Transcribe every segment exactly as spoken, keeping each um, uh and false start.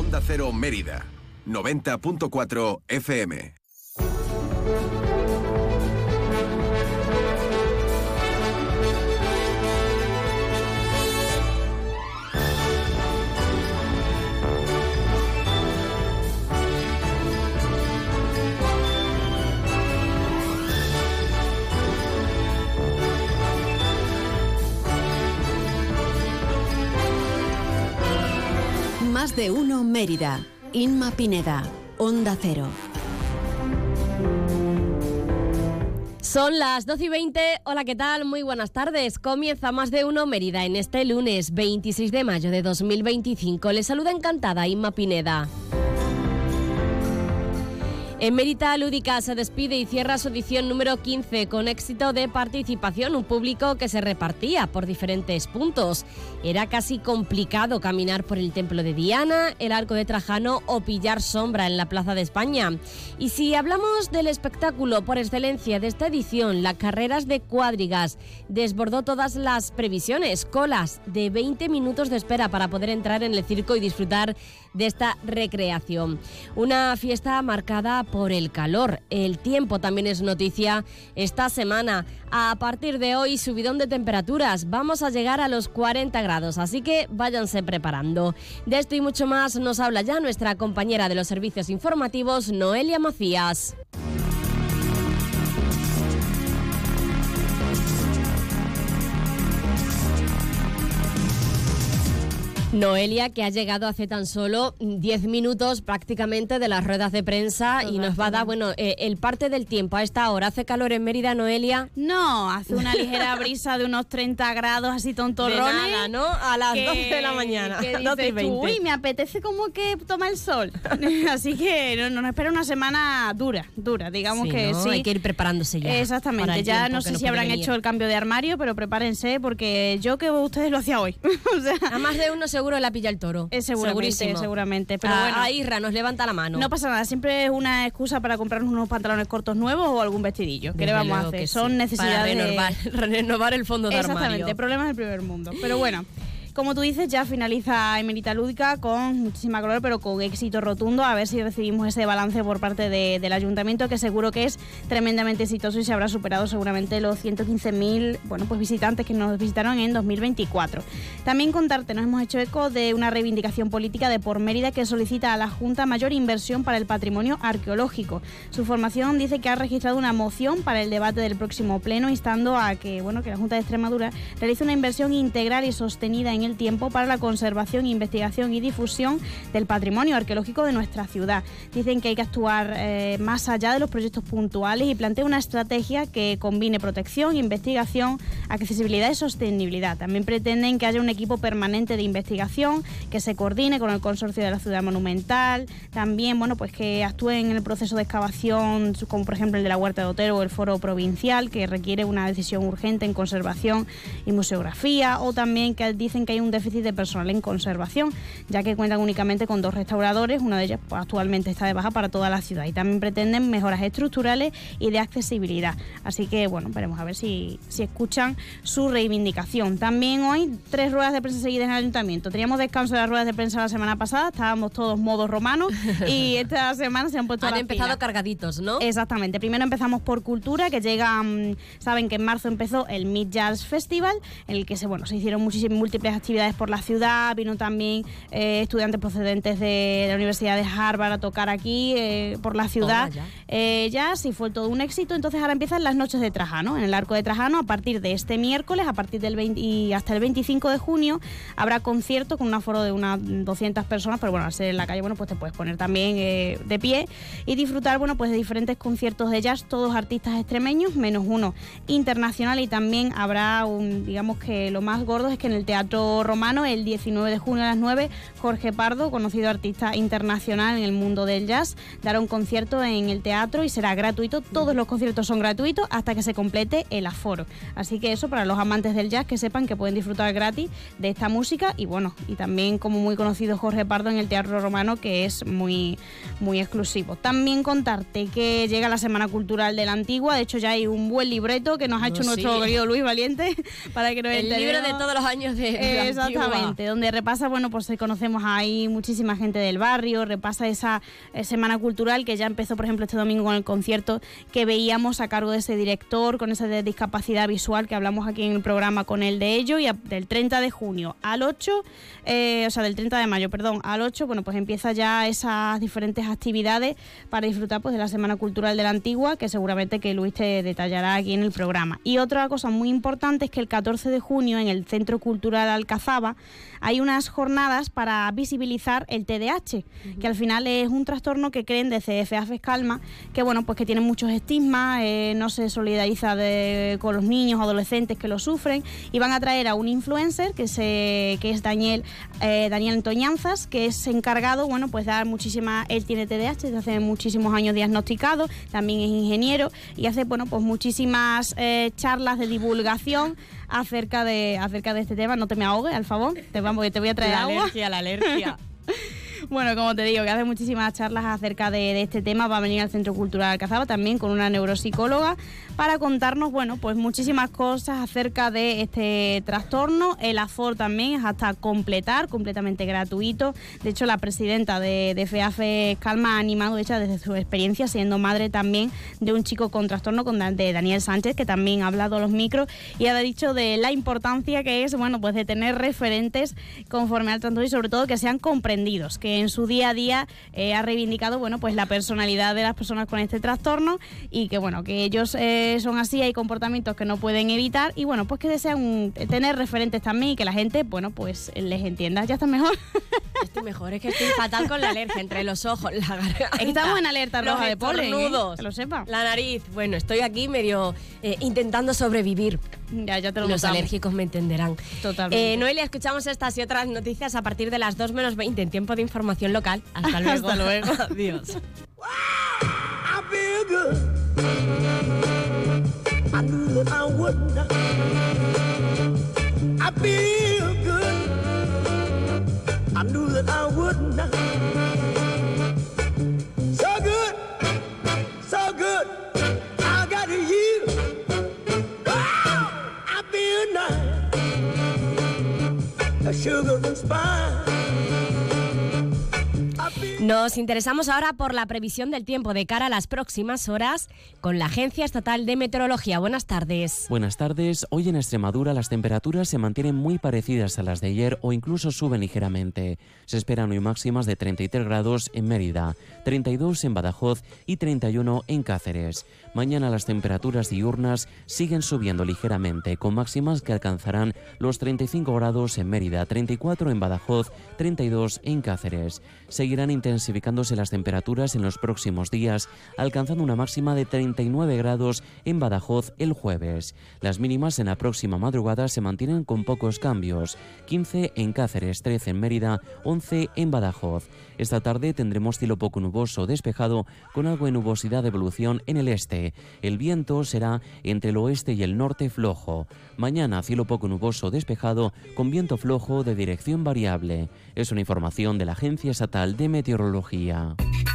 Onda Cero Mérida, noventa punto cuatro F M. Más de uno Mérida. Inma Pineda, Onda Cero. Son las doce y veinte. Hola, ¿qué tal? Muy buenas tardes. Comienza Más de uno Mérida en este lunes veintiséis de mayo de dos mil veinticinco. Les saluda encantada Inma Pineda. Emérita Lúdica se despide y cierra su edición número quince con éxito de participación, un público que se repartía por diferentes puntos. Era casi complicado caminar por el Templo de Diana, el Arco de Trajano o pillar sombra en la Plaza de España. Y si hablamos del espectáculo por excelencia de esta edición, las carreras de cuadrigas desbordó todas las previsiones, colas de veinte minutos de espera para poder entrar en el circo y disfrutar de esta recreación. Una fiesta marcada por el calor. El tiempo también es noticia esta semana. A partir de hoy, subidón de temperaturas. Vamos a llegar a los cuarenta grados, así que váyanse preparando. De esto y mucho más nos habla ya nuestra compañera de los servicios informativos, Noelia Macías. Noelia, que ha llegado hace tan solo diez minutos prácticamente de las ruedas de prensa y nos va a dar, bueno, eh, el parte del tiempo a esta hora. ¿Hace calor en Mérida, Noelia? No, hace una ligera brisa de unos treinta grados, así tontorrones. De nada, ¿no? A las que, doce de la mañana, que doce y veinte. Tú, uy, me apetece como que toma el sol. Así que no, no nos espera una semana dura, dura, digamos sí, que ¿no? sí. Hay que ir preparándose ya. Exactamente, ya no sé si habrán venir. hecho el cambio de armario, pero prepárense porque yo que ustedes lo hacía hoy. O sea, a más de uno seguro la pilla el toro. Eh, seguramente, Segurísimo. seguramente. Pero a, bueno, a Isra nos levanta la mano. No pasa nada, siempre es una excusa para comprarnos unos pantalones cortos nuevos o algún vestidillo. ¿Qué Desde le vamos a hacer? Son sí. necesidades para renovar, de... renovar el fondo de Exactamente, armario. Exactamente, problemas del primer mundo. Pero bueno, como tú dices, ya finaliza Emérita Lúdica con muchísima calor, pero con éxito rotundo. A ver si recibimos ese balance por parte de, del ayuntamiento, que seguro que es tremendamente exitoso y se habrá superado seguramente los ciento quince mil bueno, pues visitantes que nos visitaron en dos mil veinticuatro. También contarte, nos hemos hecho eco de una reivindicación política de Por Mérida que solicita a la Junta mayor inversión para el patrimonio arqueológico. Su formación dice que ha registrado una moción para el debate del próximo pleno, instando a que, bueno, que la Junta de Extremadura realice una inversión integral y sostenida en el tiempo para la conservación, investigación y difusión del patrimonio arqueológico de nuestra ciudad. Dicen que hay que actuar eh, más allá de los proyectos puntuales y plantea una estrategia que combine protección, investigación, accesibilidad y sostenibilidad. También pretenden que haya un equipo permanente de investigación que se coordine con el Consorcio de la Ciudad Monumental, también bueno, pues que actúen en el proceso de excavación, como por ejemplo el de la Huerta de Otero o el Foro Provincial, que requiere una decisión urgente en conservación y museografía, o también que dicen que hay un déficit de personal en conservación, ya que cuentan únicamente con dos restauradores, una de ellas pues, actualmente está de baja para toda la ciudad, y también pretenden mejoras estructurales y de accesibilidad. Así que bueno, veremos a ver si, si escuchan su reivindicación. También hoy tres ruedas de prensa seguidas en el ayuntamiento. Teníamos descanso de las ruedas de prensa la semana pasada, estábamos todos modos romanos y esta semana se han puesto han las empezado pilas. Cargaditos, ¿no? Exactamente. Primero empezamos por cultura, que llega, saben que en marzo empezó el Mid Jazz Festival, en el que se, bueno, se hicieron muchísimas múltiples actividades por la ciudad. Vino también eh, estudiantes procedentes de, de la Universidad de Harvard a tocar aquí eh, por la ciudad. Ya. Eh, jazz y fue todo un éxito. Entonces ahora empiezan las noches de Trajano, en el Arco de Trajano, a partir de este miércoles, a partir del veinte y hasta el veinticinco de junio habrá concierto con un aforo de unas doscientas personas, pero bueno, al ser en la calle, bueno, pues te puedes poner también eh, de pie y disfrutar, bueno, pues de diferentes conciertos de jazz, todos artistas extremeños, menos uno internacional, y también habrá un, digamos que lo más gordo es que en el Teatro Romano, el diecinueve de junio a las nueve, Jorge Pardo, conocido artista internacional en el mundo del jazz, dará un concierto en el teatro y será gratuito. Todos los conciertos son gratuitos hasta que se complete el aforo. Así que eso, para los amantes del jazz, que sepan que pueden disfrutar gratis de esta música. Y bueno, y también como muy conocido Jorge Pardo en el Teatro Romano, que es muy, muy exclusivo. También contarte que llega la Semana Cultural de la Antigua. De hecho, ya hay un buen libreto que nos ha hecho oh, nuestro sí. querido Luis Valiente para que nos el enteremos. libro de todos los años de, de Exactamente, donde repasa, bueno, pues conocemos ahí muchísima gente del barrio, repasa esa eh, semana cultural que ya empezó, por ejemplo, este domingo con el concierto que veíamos a cargo de ese director con esa de discapacidad visual que hablamos aquí en el programa con él de ello, y a, del treinta de junio al ocho, eh, o sea, del treinta de mayo, perdón, al ocho, bueno, pues empieza ya esas diferentes actividades para disfrutar pues de la Semana Cultural de la Antigua, que seguramente que Luis te detallará aquí en el programa. Y otra cosa muy importante es que el catorce de junio en el Centro Cultural Alcazaba hay unas jornadas para visibilizar el T D A H, uh-huh. que al final es un trastorno que creen desde FEAFES Calma, que bueno, pues que tiene muchos estigmas, eh, no se solidariza de, con los niños o adolescentes que lo sufren, y van a traer a un influencer que, se, que es Daniel, eh, Daniel Toñanzas, que es encargado, bueno, pues dar muchísimas, él tiene T D A H desde hace muchísimos años diagnosticado, también es ingeniero y hace, bueno, pues muchísimas eh, charlas de divulgación acerca de acerca de este tema. No te me ahogues, al favor, te, vamos, te voy a traer la agua. La alergia, la alergia. Bueno, como te digo, que hace muchísimas charlas acerca de, de este tema. Va a venir al Centro Cultural Alcazaba también con una neuropsicóloga para contarnos, bueno, pues muchísimas cosas acerca de este trastorno. El aforo también es hasta completar, completamente gratuito. De hecho, la presidenta de, de FEAFES Calma ha animado, ella desde su experiencia, siendo madre también de un chico con trastorno, con, de Daniel Sánchez, que también ha hablado a los micros y ha dicho de la importancia que es, bueno, pues de tener referentes conforme al trastorno y sobre todo que sean comprendidos, que en su día a día eh, ha reivindicado, bueno, pues la personalidad de las personas con este trastorno y que, bueno, que ellos eh, son así, hay comportamientos que no pueden evitar y, bueno, pues que desean un, tener referentes también y que la gente, bueno, pues les entienda. ¿Ya estás mejor? Estoy mejor, es que estoy fatal con la alergia entre los ojos, la garganta. Estamos en alerta roja de polen, ¿eh? Que lo sepa. La nariz. Bueno, estoy aquí medio eh, intentando sobrevivir. Ya, ya te lo Los notamos. Alérgicos me entenderán. Totalmente. Eh, Noelia, escuchamos estas y otras noticias a partir de las dos menos veinte en tiempo de información local. Hasta luego. Hasta luego. Adiós. I feel good. I knew that I would not. I feel good. I knew that I would not. So good, so good. I got you. Wow, I feel nice. A sugar and spice. Nos interesamos ahora por la previsión del tiempo de cara a las próximas horas con la Agencia Estatal de Meteorología. Buenas tardes. Buenas tardes. Hoy en Extremadura las temperaturas se mantienen muy parecidas a las de ayer o incluso suben ligeramente. Se esperan hoy máximas de treinta y tres grados en Mérida, treinta y dos en Badajoz y treinta y uno en Cáceres. Mañana las temperaturas diurnas siguen subiendo ligeramente, con máximas que alcanzarán los treinta y cinco grados en Mérida, treinta y cuatro en Badajoz, treinta y dos en Cáceres. Seguirán intensificándose las temperaturas en los próximos días, alcanzando una máxima de treinta y nueve grados en Badajoz el jueves. Las mínimas en la próxima madrugada se mantienen con pocos cambios, quince en Cáceres, trece en Mérida, once en Badajoz. Esta tarde tendremos cielo poco nuboso despejado con algo de nubosidad de evolución en el este. El viento será entre el oeste y el norte flojo. Mañana cielo poco nuboso despejado con viento flojo de dirección variable. Es una información de la Agencia Estatal de Meteorología.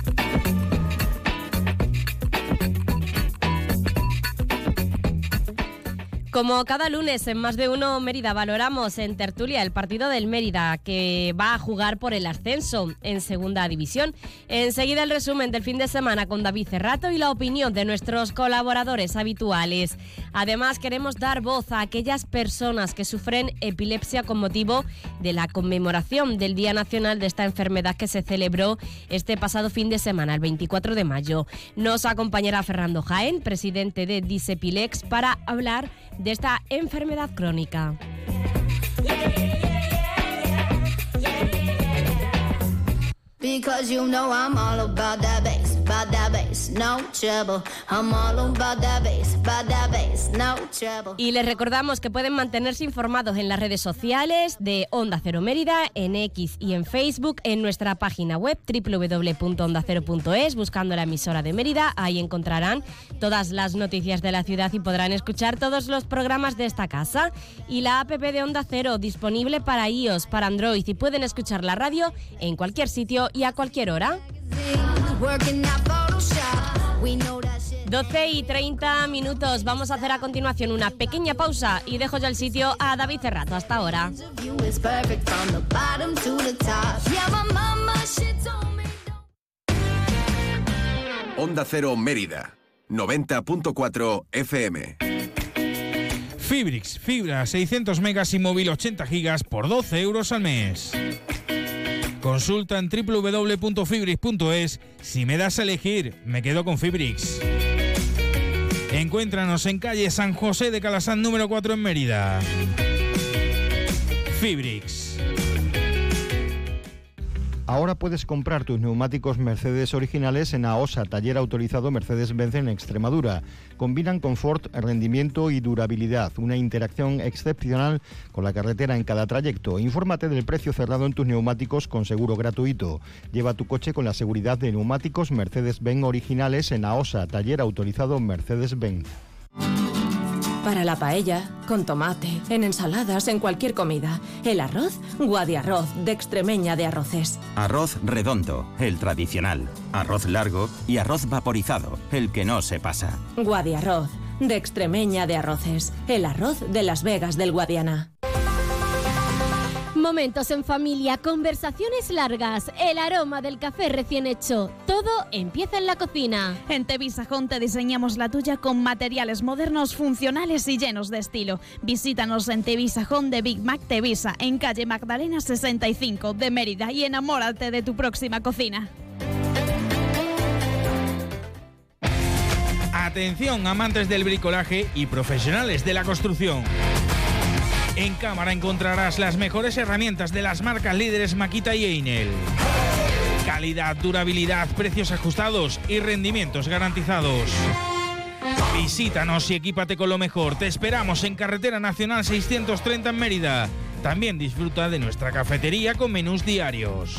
Como cada lunes en Más de Uno Mérida valoramos en tertulia el partido del Mérida que va a jugar por el ascenso en segunda división. Enseguida el resumen del fin de semana con David Cerrato y la opinión de nuestros colaboradores habituales. Además queremos dar voz a aquellas personas que sufren epilepsia con motivo de la conmemoración del Día Nacional de esta enfermedad que se celebró este pasado fin de semana, el veinticuatro de mayo. Nos acompañará Fernando Jaén, presidente de Disepilex, para hablar de esta enfermedad crónica. Because you know I'm all about that bass, about that bass, no trouble. I'm all about that bass, about that bass, no trouble. Y les recordamos que pueden mantenerse informados en las redes sociales de Onda Cero Mérida, en X y en Facebook, en nuestra página web doble u doble u doble u punto onda cero punto es, buscando la emisora de Mérida. Ahí encontrarán todas las noticias de la ciudad y podrán escuchar todos los programas de esta casa. Y la app de Onda Cero, disponible para iOS, para Android, y pueden escuchar la radio en cualquier sitio y a cualquier hora. doce y treinta minutos. Vamos a hacer a continuación una pequeña pausa y dejo ya el sitio a David Cerrato. Hasta ahora. Onda Cero Mérida, noventa punto cuatro F M. Fibrix, fibra seiscientos megas y móvil ochenta gigas por doce euros al mes. Consulta en doble u doble u doble u punto fibrix punto es. Si me das a elegir, me quedo con Fibrix. Encuéntranos en calle San José de Calasán número cuatro en Mérida. Fibrix. Ahora puedes comprar tus neumáticos Mercedes originales en AOSA, taller autorizado Mercedes-Benz en Extremadura. Combinan confort, rendimiento y durabilidad, una interacción excepcional con la carretera en cada trayecto. Infórmate del precio cerrado en tus neumáticos con seguro gratuito. Lleva tu coche con la seguridad de neumáticos Mercedes-Benz originales en AOSA, taller autorizado Mercedes-Benz. Para la paella, con tomate, en ensaladas, en cualquier comida. El arroz, Guadiarroz, de Extremeña de Arroces. Arroz redondo, el tradicional. Arroz largo y arroz vaporizado, el que no se pasa. Guadiarroz, de Extremeña de Arroces. El arroz de Las Vegas del Guadiana. Momentos en familia, conversaciones largas, el aroma del café recién hecho. Todo empieza en la cocina. En Tevisajón te diseñamos la tuya con materiales modernos, funcionales y llenos de estilo. Visítanos en Tevisajón de Big Mac Tevisa, en calle Magdalena sesenta y cinco de Mérida, y enamórate de tu próxima cocina. Atención, amantes del bricolaje y profesionales de la construcción. En Cámara encontrarás las mejores herramientas de las marcas líderes Makita y Einel. Calidad, durabilidad, precios ajustados y rendimientos garantizados. Visítanos y equípate con lo mejor. Te esperamos en Carretera Nacional seiscientos treinta en Mérida. También disfruta de nuestra cafetería con menús diarios.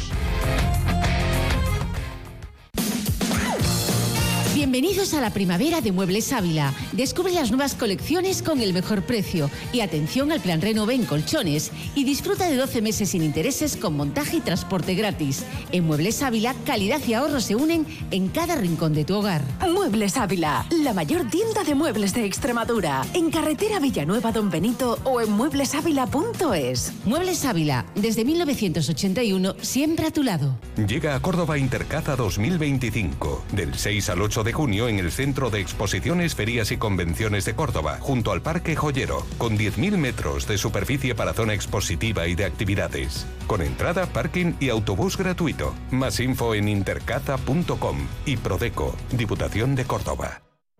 Bienvenidos a la primavera de Muebles Ávila. Descubre las nuevas colecciones con el mejor precio y atención al plan Renove en colchones y disfruta de doce meses sin intereses con montaje y transporte gratis. En Muebles Ávila, calidad y ahorro se unen en cada rincón de tu hogar. Muebles Ávila, la mayor tienda de muebles de Extremadura. En carretera Villanueva Don Benito o en muebles ávila punto es. Muebles Ávila, desde mil novecientos ochenta y uno, siempre a tu lado. Llega a Córdoba Intercaza dos mil veinticinco, del seis al ocho de junio en el Centro de Exposiciones, Ferias y Convenciones de Córdoba, junto al Parque Joyero, con diez mil metros de superficie para zona expositiva y de actividades. Con entrada, parking y autobús gratuito. Más info en intercaza punto com y Prodeco, Diputación de Córdoba.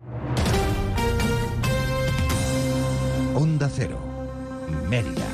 Onda Cero, Mérida.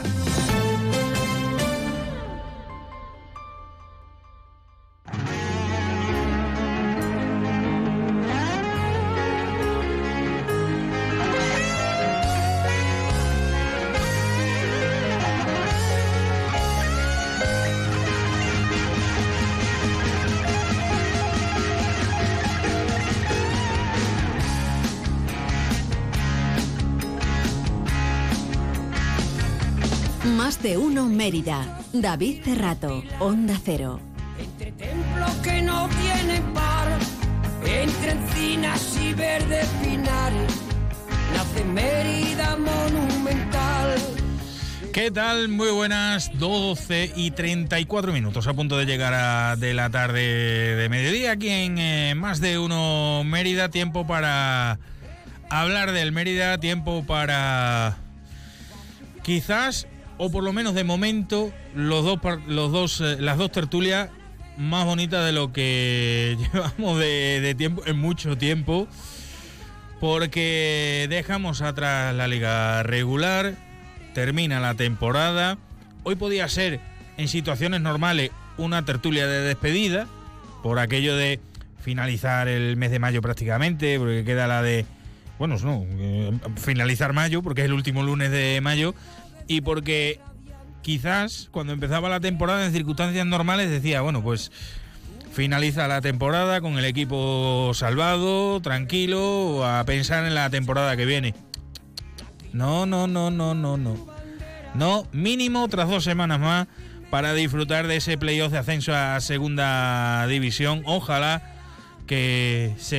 Más de uno Mérida. David Cerrato, Onda Cero. Entre templos que no tienen par, entre encinas y verdes pinares, nace Mérida monumental. ¿Qué tal? Muy buenas, doce y treinta y cuatro minutos, a punto de llegar a de la tarde de mediodía aquí en eh, Más de uno Mérida. Tiempo para hablar del Mérida, tiempo para quizás, o por lo menos de momento, los dos, los dos, eh, las dos tertulias más bonitas de lo que llevamos de, de tiempo, en mucho tiempo, porque dejamos atrás la liga regular, termina la temporada. Hoy podía ser, en situaciones normales, una tertulia de despedida, por aquello de finalizar el mes de mayo prácticamente, porque queda la de, bueno, no, eh, finalizar mayo, porque es el último lunes de mayo, y porque quizás cuando empezaba la temporada en circunstancias normales decía, bueno, pues finaliza la temporada con el equipo salvado, tranquilo, a pensar en la temporada que viene. No, no, no, no, no, no. No, mínimo otras dos semanas más para disfrutar de ese playoff de ascenso a segunda división. Ojalá que sea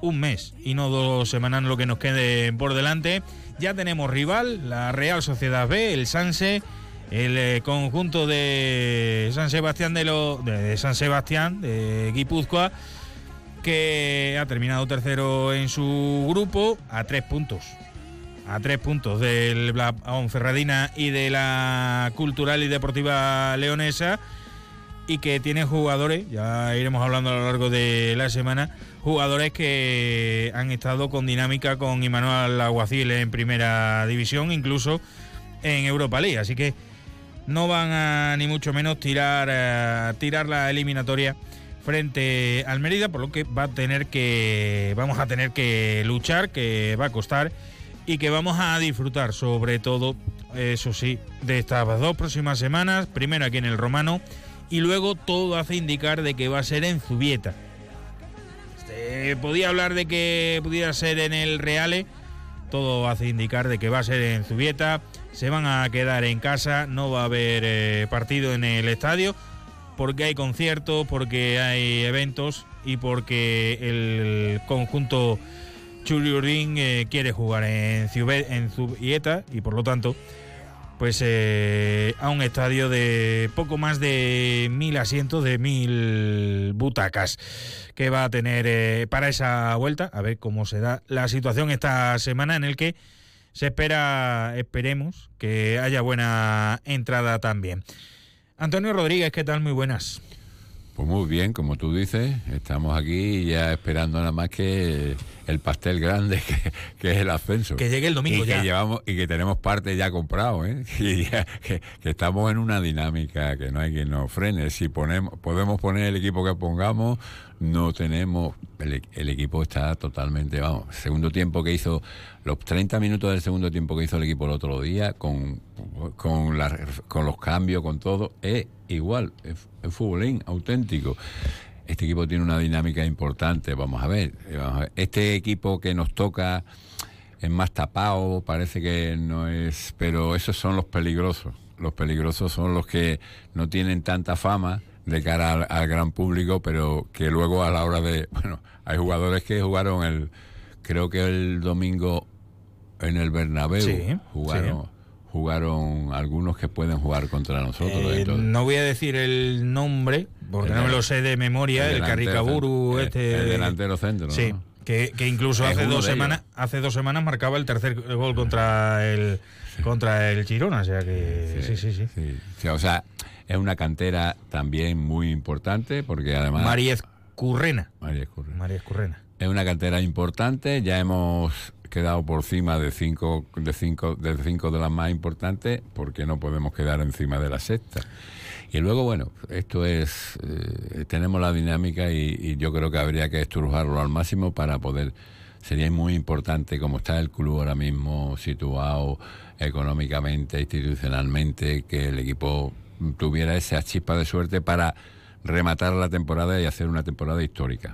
un mes y no dos semanas lo que nos quede por delante. Ya tenemos rival, la Real Sociedad B, el Sanse, el eh, conjunto de San Sebastián de, lo, de, de San Sebastián de Guipúzcoa, que ha terminado tercero en su grupo a tres puntos. A tres puntos de la Ponferradina y de la Cultural y Deportiva Leonesa, y que tiene jugadores, ya iremos hablando a lo largo de la semana, jugadores que han estado con dinámica con Imanol Alguacil en primera división, incluso en Europa League, así que no van a ni mucho menos tirar, a tirar la eliminatoria frente al Mérida, por lo que va a tener que vamos a tener que luchar, que va a costar y que vamos a disfrutar, sobre todo, eso sí, de estas dos próximas semanas, primero aquí en el Romano y luego todo hace indicar de que va a ser en Zubieta. Este, podía hablar de que pudiera ser en el Reale, todo hace indicar de que va a ser en Zubieta, se van a quedar en casa, no va a haber eh, partido en el estadio, porque hay conciertos, porque hay eventos y porque el conjunto Churiurdin eh, quiere jugar en Zubieta y por lo tanto pues eh, a un estadio de poco más de mil asientos, de mil butacas que va a tener eh, para esa vuelta, a ver cómo se da la situación esta semana, en el que se espera, esperemos que haya buena entrada también. Antonio Rodríguez, ¿qué tal? Muy buenas. Pues muy bien, como tú dices, estamos aquí ya esperando nada más que el pastel grande, que, que es el ascenso. Que llegue el domingo y ya. Que llevamos, y que tenemos parte ya comprado, ¿eh? Y ya, que, que estamos en una dinámica que no hay quien nos frene. Si ponemos, podemos poner el equipo que pongamos, no tenemos... El, el equipo está totalmente, vamos, segundo tiempo que hizo, los treinta minutos del segundo tiempo que hizo el equipo el otro día, con, con, la, con los cambios, con todo, es igual, es, es futbolín auténtico. Este equipo tiene una dinámica importante, vamos a ver, vamos a ver. Este equipo que nos toca es más tapado, parece que no es, pero esos son los peligrosos. Los peligrosos son los que no tienen tanta fama de cara al, al gran público, pero que luego a la hora de... Bueno, hay jugadores que jugaron el... Creo que el domingo en el Bernabéu, sí, jugaron... Sí. Jugaron algunos que pueden jugar contra nosotros. Eh, no voy a decir el nombre, porque el, no me lo sé de memoria, el, el Carricaburu, el, este... El delantero centro, ¿no? Sí, que, que incluso hace dos semanas hace dos semanas marcaba el tercer gol contra el sí. contra el Girona, o sea que... Sí, sí, sí. sí. sí. sí o sea, es una cantera también muy importante, porque además... María Currena. María Currena. María Currena. Es una cantera importante, ya hemos... quedado por encima de cinco de cinco de cinco de las más importantes, porque no podemos quedar encima de la sexta. Y luego, bueno, esto es eh, tenemos la dinámica y, y yo creo que habría que estrujarlo al máximo para poder, sería muy importante como está el club ahora mismo situado económicamente, institucionalmente, que el equipo tuviera esa chispa de suerte para rematar la temporada y hacer una temporada histórica.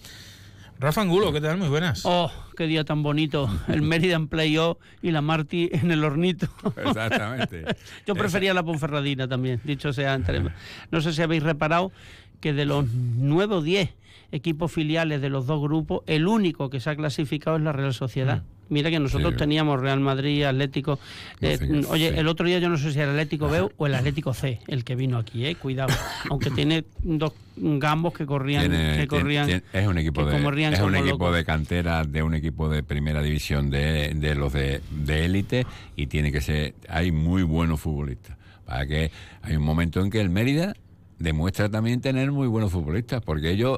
Rafa Angulo, ¿qué tal? Muy buenas. Oh, qué día tan bonito. El Mérida en playoff y la Martí en el hornito. Exactamente. Yo prefería la Ponferradina también, dicho sea entre... No sé si habéis reparado que de los nueve o diez equipos filiales de los dos grupos, el único que se ha clasificado es la Real Sociedad. Mm. Mira que nosotros sí. teníamos Real Madrid, Atlético... Eh, no, sí, oye, sí. el otro día yo no sé si era el Atlético B o el Atlético C, el que vino aquí, eh, cuidado. Aunque tiene dos gambos que corrían... Tiene, que corrían tiene, tiene, es un equipo, de, es un equipo de cantera, de un equipo de primera división, de, de los de élite, y tiene que ser... Hay muy buenos futbolistas. Para que hay un momento en que el Mérida demuestra también tener muy buenos futbolistas, porque ellos...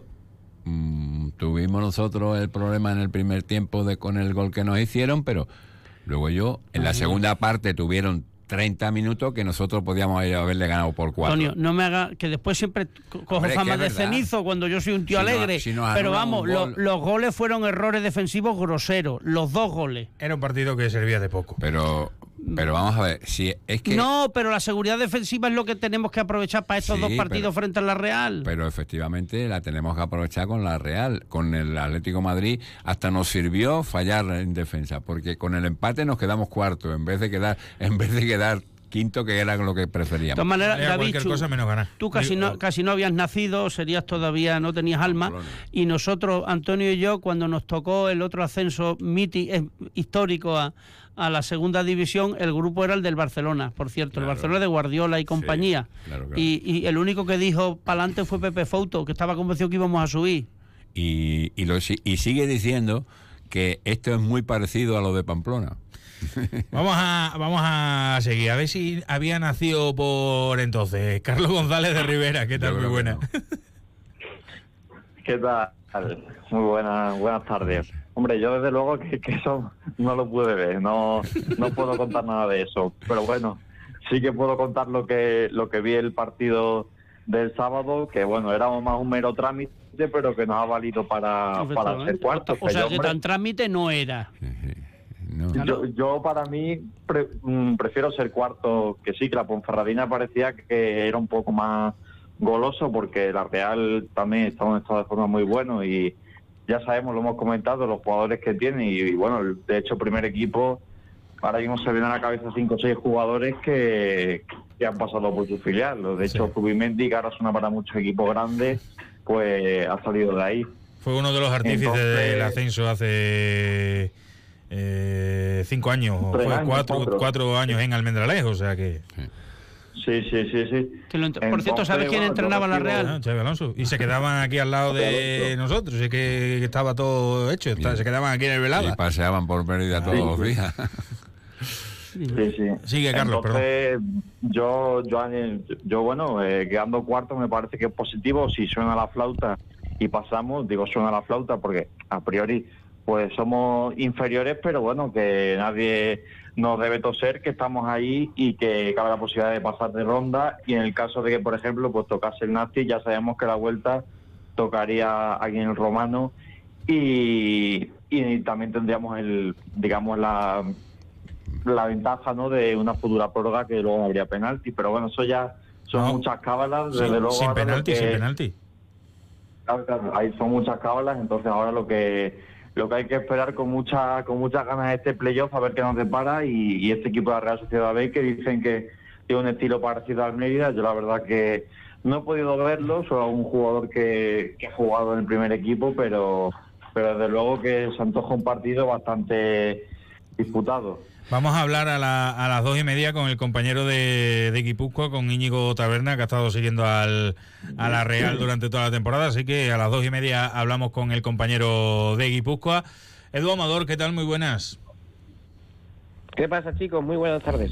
Mm, tuvimos nosotros el problema en el primer tiempo de con el gol que nos hicieron, pero luego yo en la segunda parte tuvieron treinta minutos que nosotros podíamos haberle ganado por cuatro. Antonio, no me haga que después siempre cojo Hombre, fama de cenizo cuando yo soy un tío si alegre, no, si pero vamos, lo, los goles fueron errores defensivos groseros, los dos goles. Era un partido que servía de poco. Pero pero vamos a ver, si es que no, pero la seguridad defensiva es lo que tenemos que aprovechar para estos sí, dos partidos pero, frente a la Real. Pero efectivamente la tenemos que aprovechar con la Real, con el Atlético Madrid hasta nos sirvió fallar en defensa, porque con el empate nos quedamos cuartos en vez de quedar en vez de quedar quinto, que era lo que preferíamos. De todas maneras, Era David, cualquier tú, cosa menos ganar. tú casi no, casi no habías nacido, serías todavía, no tenías alma, y nosotros, Antonio y yo, cuando nos tocó el otro ascenso miti, eh, histórico a, a la segunda división, el grupo era el del Barcelona, por cierto, Claro. el Barcelona de Guardiola y compañía. Sí, claro, claro. Y, y el único que dijo pa'lante fue Pepe Fouto, que estaba convencido que íbamos a subir. Y, y, lo, si- y sigue diciendo que esto es muy parecido a lo de Pamplona. Vamos a, vamos a seguir, a ver si había nacido por entonces. Carlos González de Rivera, ¿qué tal? Muy buena. ¿Qué tal? Muy buenas, buenas tardes. Hombre, yo desde luego que, que eso no lo pude ver, no, no puedo contar nada de eso. Pero bueno, sí que puedo contar lo que lo que vi el partido del sábado, que bueno, era más un mero trámite, pero que nos ha valido para, para ser cuartos. O sea, yo, que hombre, tan trámite no era. Yo, yo para mí pre- mm, prefiero ser cuarto, que sí, que la Ponferradina parecía que era un poco más goloso, porque la Real también está en un estado de forma muy bueno y ya sabemos, lo hemos comentado, los jugadores que tiene y, y bueno, el- de hecho primer equipo, ahora mismo se vienen a la cabeza cinco o seis jugadores que, que han pasado por su filial. De hecho, Zubimendi, que ahora suena para muchos equipos grandes, pues ha salido de ahí. Fue uno de los artífices Entonces- del ascenso hace eh, cinco años, o Tres fue años, cuatro, cuatro. cuatro años en Almendralejo, o sea que... Sí, sí, sí, sí. Que lo ent- por cierto, ¿sabes quién entrenaba la Real? Ah, Xavi Alonso. Y se quedaban aquí al lado de nosotros, es que, que estaba todo hecho, está- se quedaban aquí en el Velada. Y paseaban por Mérida todos Sí. los días. Sí, sí. Sigue, Carlos, Entonces, yo, yo, yo, bueno, eh, quedando cuarto me parece que es positivo. Si suena la flauta y pasamos, digo suena la flauta porque a priori pues somos inferiores, pero bueno, que nadie nos debe toser, que estamos ahí y que cabe la posibilidad de pasar de ronda. Y en el caso de que, por ejemplo, pues tocase el Nasti, ya sabemos que la vuelta tocaría aquí en el Romano y, y también tendríamos el, digamos, la la ventaja, ¿no?, de una futura prórroga, que luego habría penalti, pero bueno, eso ya son No. muchas cábalas, Sí, desde luego. sin ahora lo penalti, que- sin penalti. Claro, claro, ahí son muchas cábalas, entonces ahora lo que lo que hay que esperar con mucha, con muchas ganas este playoff, a ver qué nos depara, y, y este equipo de la Real Sociedad B, que dicen que tiene un estilo parecido al Mérida. Yo la verdad que no he podido verlo, solo a un jugador que, que ha jugado en el primer equipo, pero, pero desde luego que se antoja un partido bastante disputado. Vamos a hablar a, la- a las dos y media con el compañero de, de Guipúzcoa, con Íñigo Taberna, que ha estado siguiendo al, a la Real durante toda la temporada, así que a las dos y media hablamos con el compañero de Guipúzcoa. Edu Amador, ¿qué tal? Muy buenas. ¿Qué pasa, chicos? Muy buenas tardes.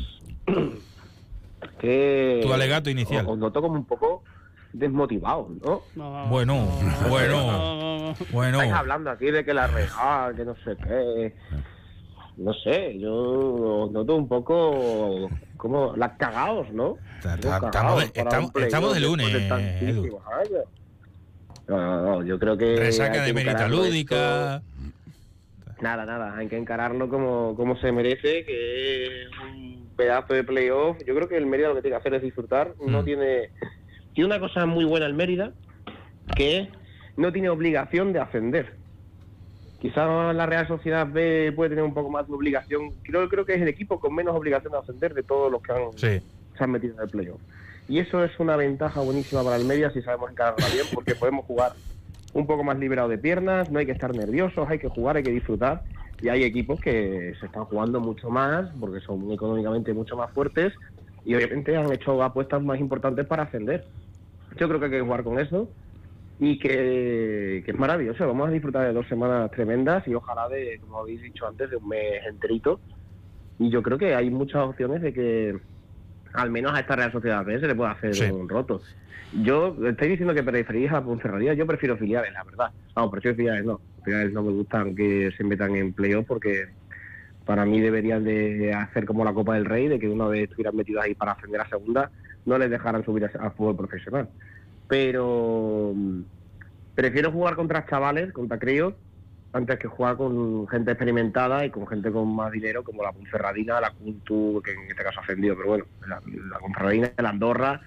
que Tu alegato inicial. Os, os noto como un poco desmotivados, ¿no? Bueno, bueno, bueno. Estáis hablando aquí de que la Real, que no sé qué. No sé, yo os noto un poco como las cagados, ¿no? Ta- Como ta- cagaos Estamos de, para estamos, un playoff estamos de lunes, después de Edu. tantísimos años. No, no, no, yo creo que Resaca hay de que mérita encararlo lúdica. esto- Nada, nada, hay que encararlo como, como se merece, que es un pedazo de playoff. Yo creo que el Mérida lo que tiene que hacer es disfrutar. No Mm. tiene... Tiene una cosa muy buena el Mérida, que es no tiene obligación de ascender. Quizás la Real Sociedad B puede tener un poco más de obligación. Creo, creo que es el equipo con menos obligación de ascender de todos los que han, Sí. se han metido en el playoff. Y eso es una ventaja buenísima para el Mérida si sabemos encararla bien, porque podemos jugar un poco más liberado de piernas, no hay que estar nerviosos, hay que jugar, hay que disfrutar. Y hay equipos que se están jugando mucho más, porque son económicamente mucho más fuertes, y obviamente han hecho apuestas más importantes para ascender. Yo creo que hay que jugar con eso, y que, que es maravilloso. Vamos a disfrutar de dos semanas tremendas, y ojalá de, como habéis dicho antes, de un mes enterito. Y yo creo que hay muchas opciones de que al menos a esta Real Sociedad B se le pueda hacer Sí. un roto. Yo, estáis diciendo que preferís a Ponferradina, yo prefiero filiales, la verdad. Vamos, prefiero filiales, no. Filiales no me gustan que se metan en playoff, porque para mí deberían de hacer como la Copa del Rey, de que una vez estuvieran metidos ahí para ascender a segunda, no les dejaran subir a- al fútbol profesional. Pero mm, prefiero jugar contra chavales, contra críos, antes que jugar con gente experimentada y con gente con más dinero, como la Ponferradina, la Cuntu, que en este caso ha ascendido, pero bueno, la, la Ponferradina, la Andorra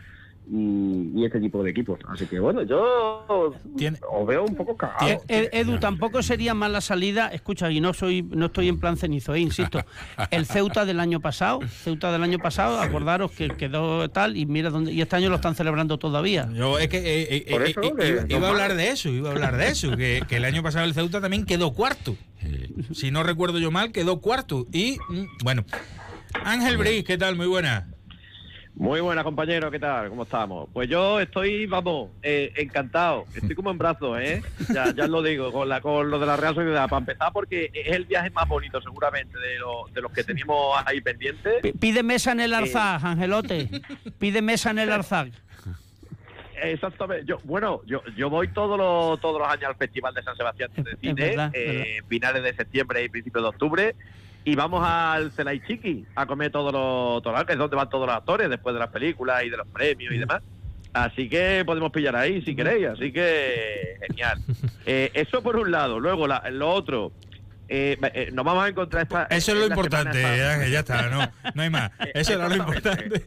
y, y este tipo de equipos. Así que bueno, yo ¿Tiene? os veo un poco cagados. Eh, Edu, tampoco sería mala salida, escucha, y no soy no estoy en plan cenizo, eh, insisto, el Ceuta del año pasado, Ceuta del año pasado, acordaros que quedó tal, y mira dónde, y este año lo están celebrando todavía. Yo es que eh, eh, Por eh, eso, eh, que iba, no iba a mal. hablar de eso, iba a hablar de eso, que, que el año pasado el Ceuta también quedó cuarto. Si no recuerdo yo mal, quedó cuarto. Y mm, bueno, Ángel Briz, ¿qué tal? Muy buena. Muy buena, compañero, ¿qué tal? ¿Cómo estamos? Pues yo estoy, vamos, eh, encantado. Estoy como en brazos, ¿eh? Ya, ya lo digo, con la con lo de la Real Sociedad. Para empezar, porque es el viaje más bonito, seguramente, de, lo, de los que teníamos ahí pendientes. P- Pide mesa en el Arzak, Angelote. Pide mesa en el Arzak. Exactamente. Yo, bueno, yo yo voy todos los todos los años al Festival de San Sebastián de Cine, verdad, eh, verdad. finales de septiembre y principios de octubre. Y vamos al Celay Chiqui a comer todos los, todos los que es donde van todos los actores después de las películas y de los premios y demás. Así que podemos pillar ahí si queréis. Así que genial. Eh, eso por un lado. Luego la, lo otro. Eh, eh, nos vamos a encontrar esta. Eso es lo esta importante, semana- Ángel, ya está, no, no hay más. Eso era lo importante.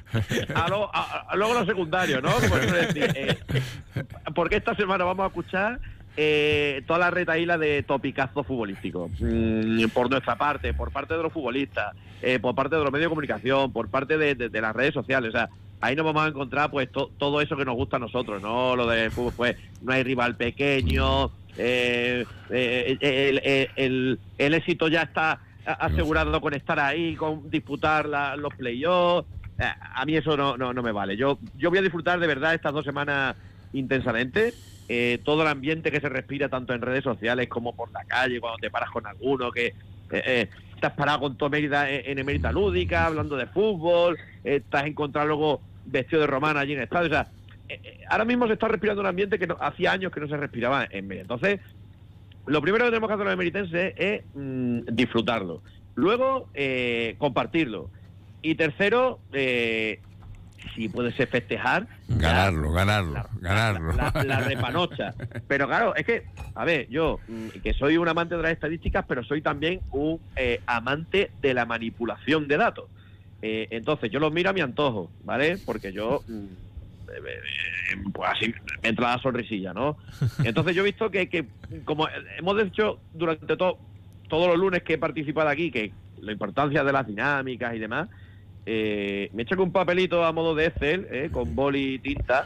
A lo- a- a- luego lo secundario, ¿no? Por eso decir, eh, porque esta semana vamos a escuchar eh, toda la retaíla de topicazos futbolísticos. Mm, por nuestra parte, por parte de los futbolistas, eh, por parte de los medios de comunicación, por parte de, de- de las redes sociales. O sea, ahí nos vamos a encontrar pues to- todo eso que nos gusta a nosotros, ¿no? Lo de fútbol, pues no hay rival pequeño, eh, eh, el, el- el- el éxito ya está asegurado con estar ahí, con disputar la- los playoffs. Eh, A mí eso no, no, no me vale. Yo, yo voy a disfrutar de verdad estas dos semanas intensamente. Eh, todo el ambiente que se respira tanto en redes sociales como por la calle, cuando te paras con alguno, que eh, eh, estás parado con tu Mérida en, en Emérita Lúdica, hablando de fútbol, eh, estás encontrado luego vestido de romana allí en el estadio. O sea, eh, eh, ahora mismo se está respirando un ambiente que no- hacía años que no se respiraba en Mérida. Entonces, lo primero que tenemos que hacer los emeritenses es mm, disfrutarlo. Luego, eh, compartirlo. Y tercero, eh, si puede ser festejar. Ganarlo, ganarlo, ganarlo. La, la repanocha. Pero claro, es que, a ver, yo, mm, que soy un amante de las estadísticas, pero soy también un eh, amante de la manipulación de datos. Eh, entonces, yo los miro a mi antojo, ¿vale? Porque yo, mm, eh, eh, pues así, me entra la sonrisilla, ¿no? Entonces, yo he visto que, que como hemos dicho durante todo todos los lunes que he participado aquí, que la importancia de las dinámicas y demás, eh, me he hecho un papelito a modo de Excel, eh, con boli y tinta,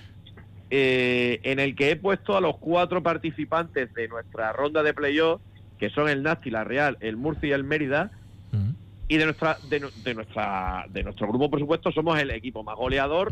eh, en el que he puesto a los cuatro participantes de nuestra ronda de playoff, que son el Nasti, la Real, el Murcia y el Mérida, y de nuestra de, nu- de nuestra de nuestro grupo, por supuesto, somos el equipo más goleador,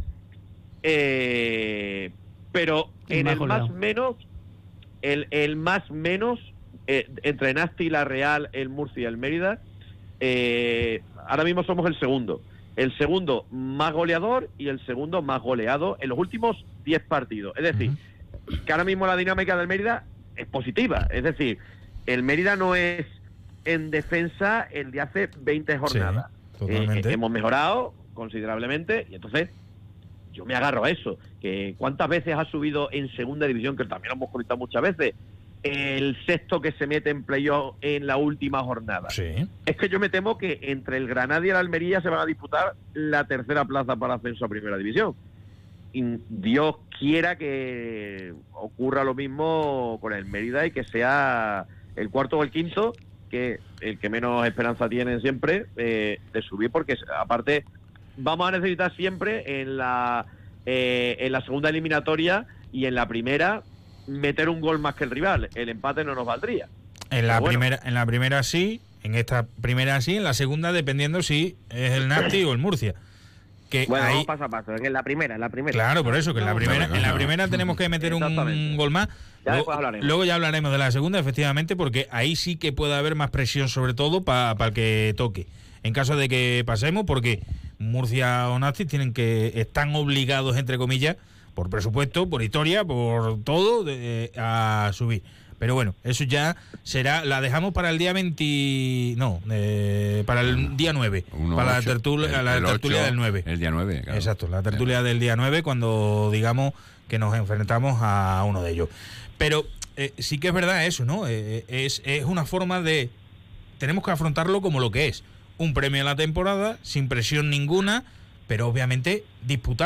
eh, pero El en más el goleado. más menos, el, el más menos, eh, entre Nasti, la Real, el Murcia y el Mérida, eh, ahora mismo somos el segundo. El segundo más goleador y el segundo más goleado en los últimos diez partidos. Es decir, que ahora mismo la dinámica del Mérida es positiva. Es decir, el Mérida no es en defensa el de hace veinte jornadas. totalmente. Eh, hemos mejorado considerablemente y entonces yo me agarro a eso. Que ¿cuántas veces ha subido en segunda división? Que también lo hemos comentado muchas veces. El sexto que se mete en playoff en la última jornada. Sí. Es que yo me temo que entre el Granada y el Almería se van a disputar la tercera plaza para ascenso a Primera División. Y Dios quiera que ocurra lo mismo con el Mérida y que sea el cuarto o el quinto, que el que menos esperanza tienen siempre eh, de subir, porque aparte vamos a necesitar siempre en la eh, en la segunda eliminatoria y en la primera meter un gol más que el rival. El empate no nos valdría. En la Pero bueno. primera, en la primera sí, en esta primera sí, en la segunda dependiendo si es el Nasti o el Murcia. Que Bueno, ahí, vamos paso a paso, es que en la primera, en la primera. claro, por eso que en la primera, en la no. primera tenemos que meter un Exactamente. gol más. Ya Luego, después hablaremos. luego ya hablaremos de la segunda, efectivamente, porque ahí sí que puede haber más presión, sobre todo para el que toque. En caso de que pasemos, porque Murcia o Nasti tienen que están obligados, entre comillas, por presupuesto, por historia, por todo, de- a subir. Pero bueno, eso ya será, la dejamos para el día veinte, no, eh, para el día nueve, Uno para ocho, la tertulia, el- la el tertulia ocho, del nueve. El día nueve, claro. Exacto, la tertulia del día nueve, cuando digamos que nos enfrentamos a uno de ellos. Pero eh, sí que es verdad eso, ¿no? Eh, es, es una forma de... Tenemos que afrontarlo como lo que es. Un premio a la temporada, sin presión ninguna, pero obviamente disputarla.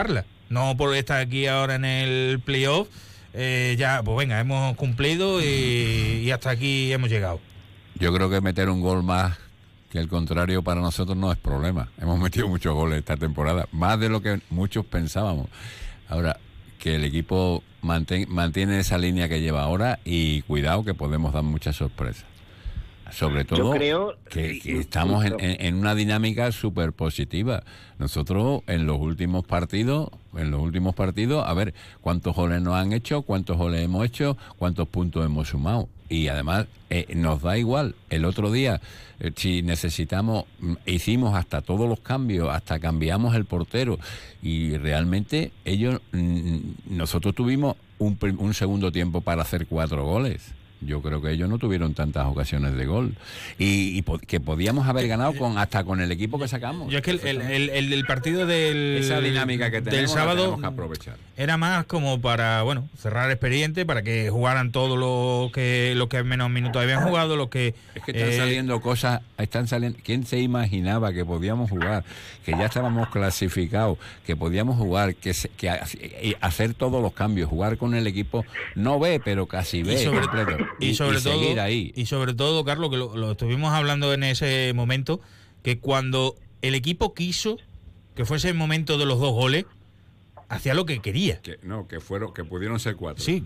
no por estar aquí ahora en el playoff. Eh, ya, pues venga, hemos cumplido y, y hasta aquí hemos llegado. Yo creo que meter un gol más que el contrario para nosotros no es problema. Hemos metido muchos goles esta temporada, más de lo que muchos pensábamos. Ahora, que el equipo mantén, mantiene esa línea que lleva ahora y cuidado que podemos dar muchas sorpresas. Sobre todo creo, que, que estamos en, en, en una dinámica súper positiva. Nosotros en los últimos partidos, en los últimos partidos, a ver cuántos goles nos han hecho, cuántos goles hemos hecho, cuántos puntos hemos sumado. Y además eh, nos da igual. El otro día, eh, si necesitamos, hicimos hasta todos los cambios, hasta cambiamos el portero. Y realmente ellos, mm, nosotros tuvimos un, un segundo tiempo para hacer cuatro goles. Yo creo que ellos no tuvieron tantas ocasiones de gol y, y po- que podíamos haber ganado con hasta con el equipo que sacamos. Yo es que el, el, el, el, el partido del, esa dinámica que tenemos, del sábado la tenemos que aprovechar. Era más como para, bueno, cerrar expediente, para que jugaran todos los que los que menos minutos habían jugado, los que es que están eh, saliendo cosas, están saliendo. ¿Quién se imaginaba que podíamos jugar, que ya estábamos clasificados, que podíamos jugar, que, se, que a, hacer todos los cambios, jugar con el equipo no B, pero casi B y sobre, completo. Y, y sobre y todo, seguir ahí. Y sobre todo, Carlos, que lo, lo estuvimos hablando en ese momento, que cuando el equipo quiso que fuese el momento de los dos goles, hacía lo que quería. Que, no, que fueron, que pudieron ser cuatro. Sí.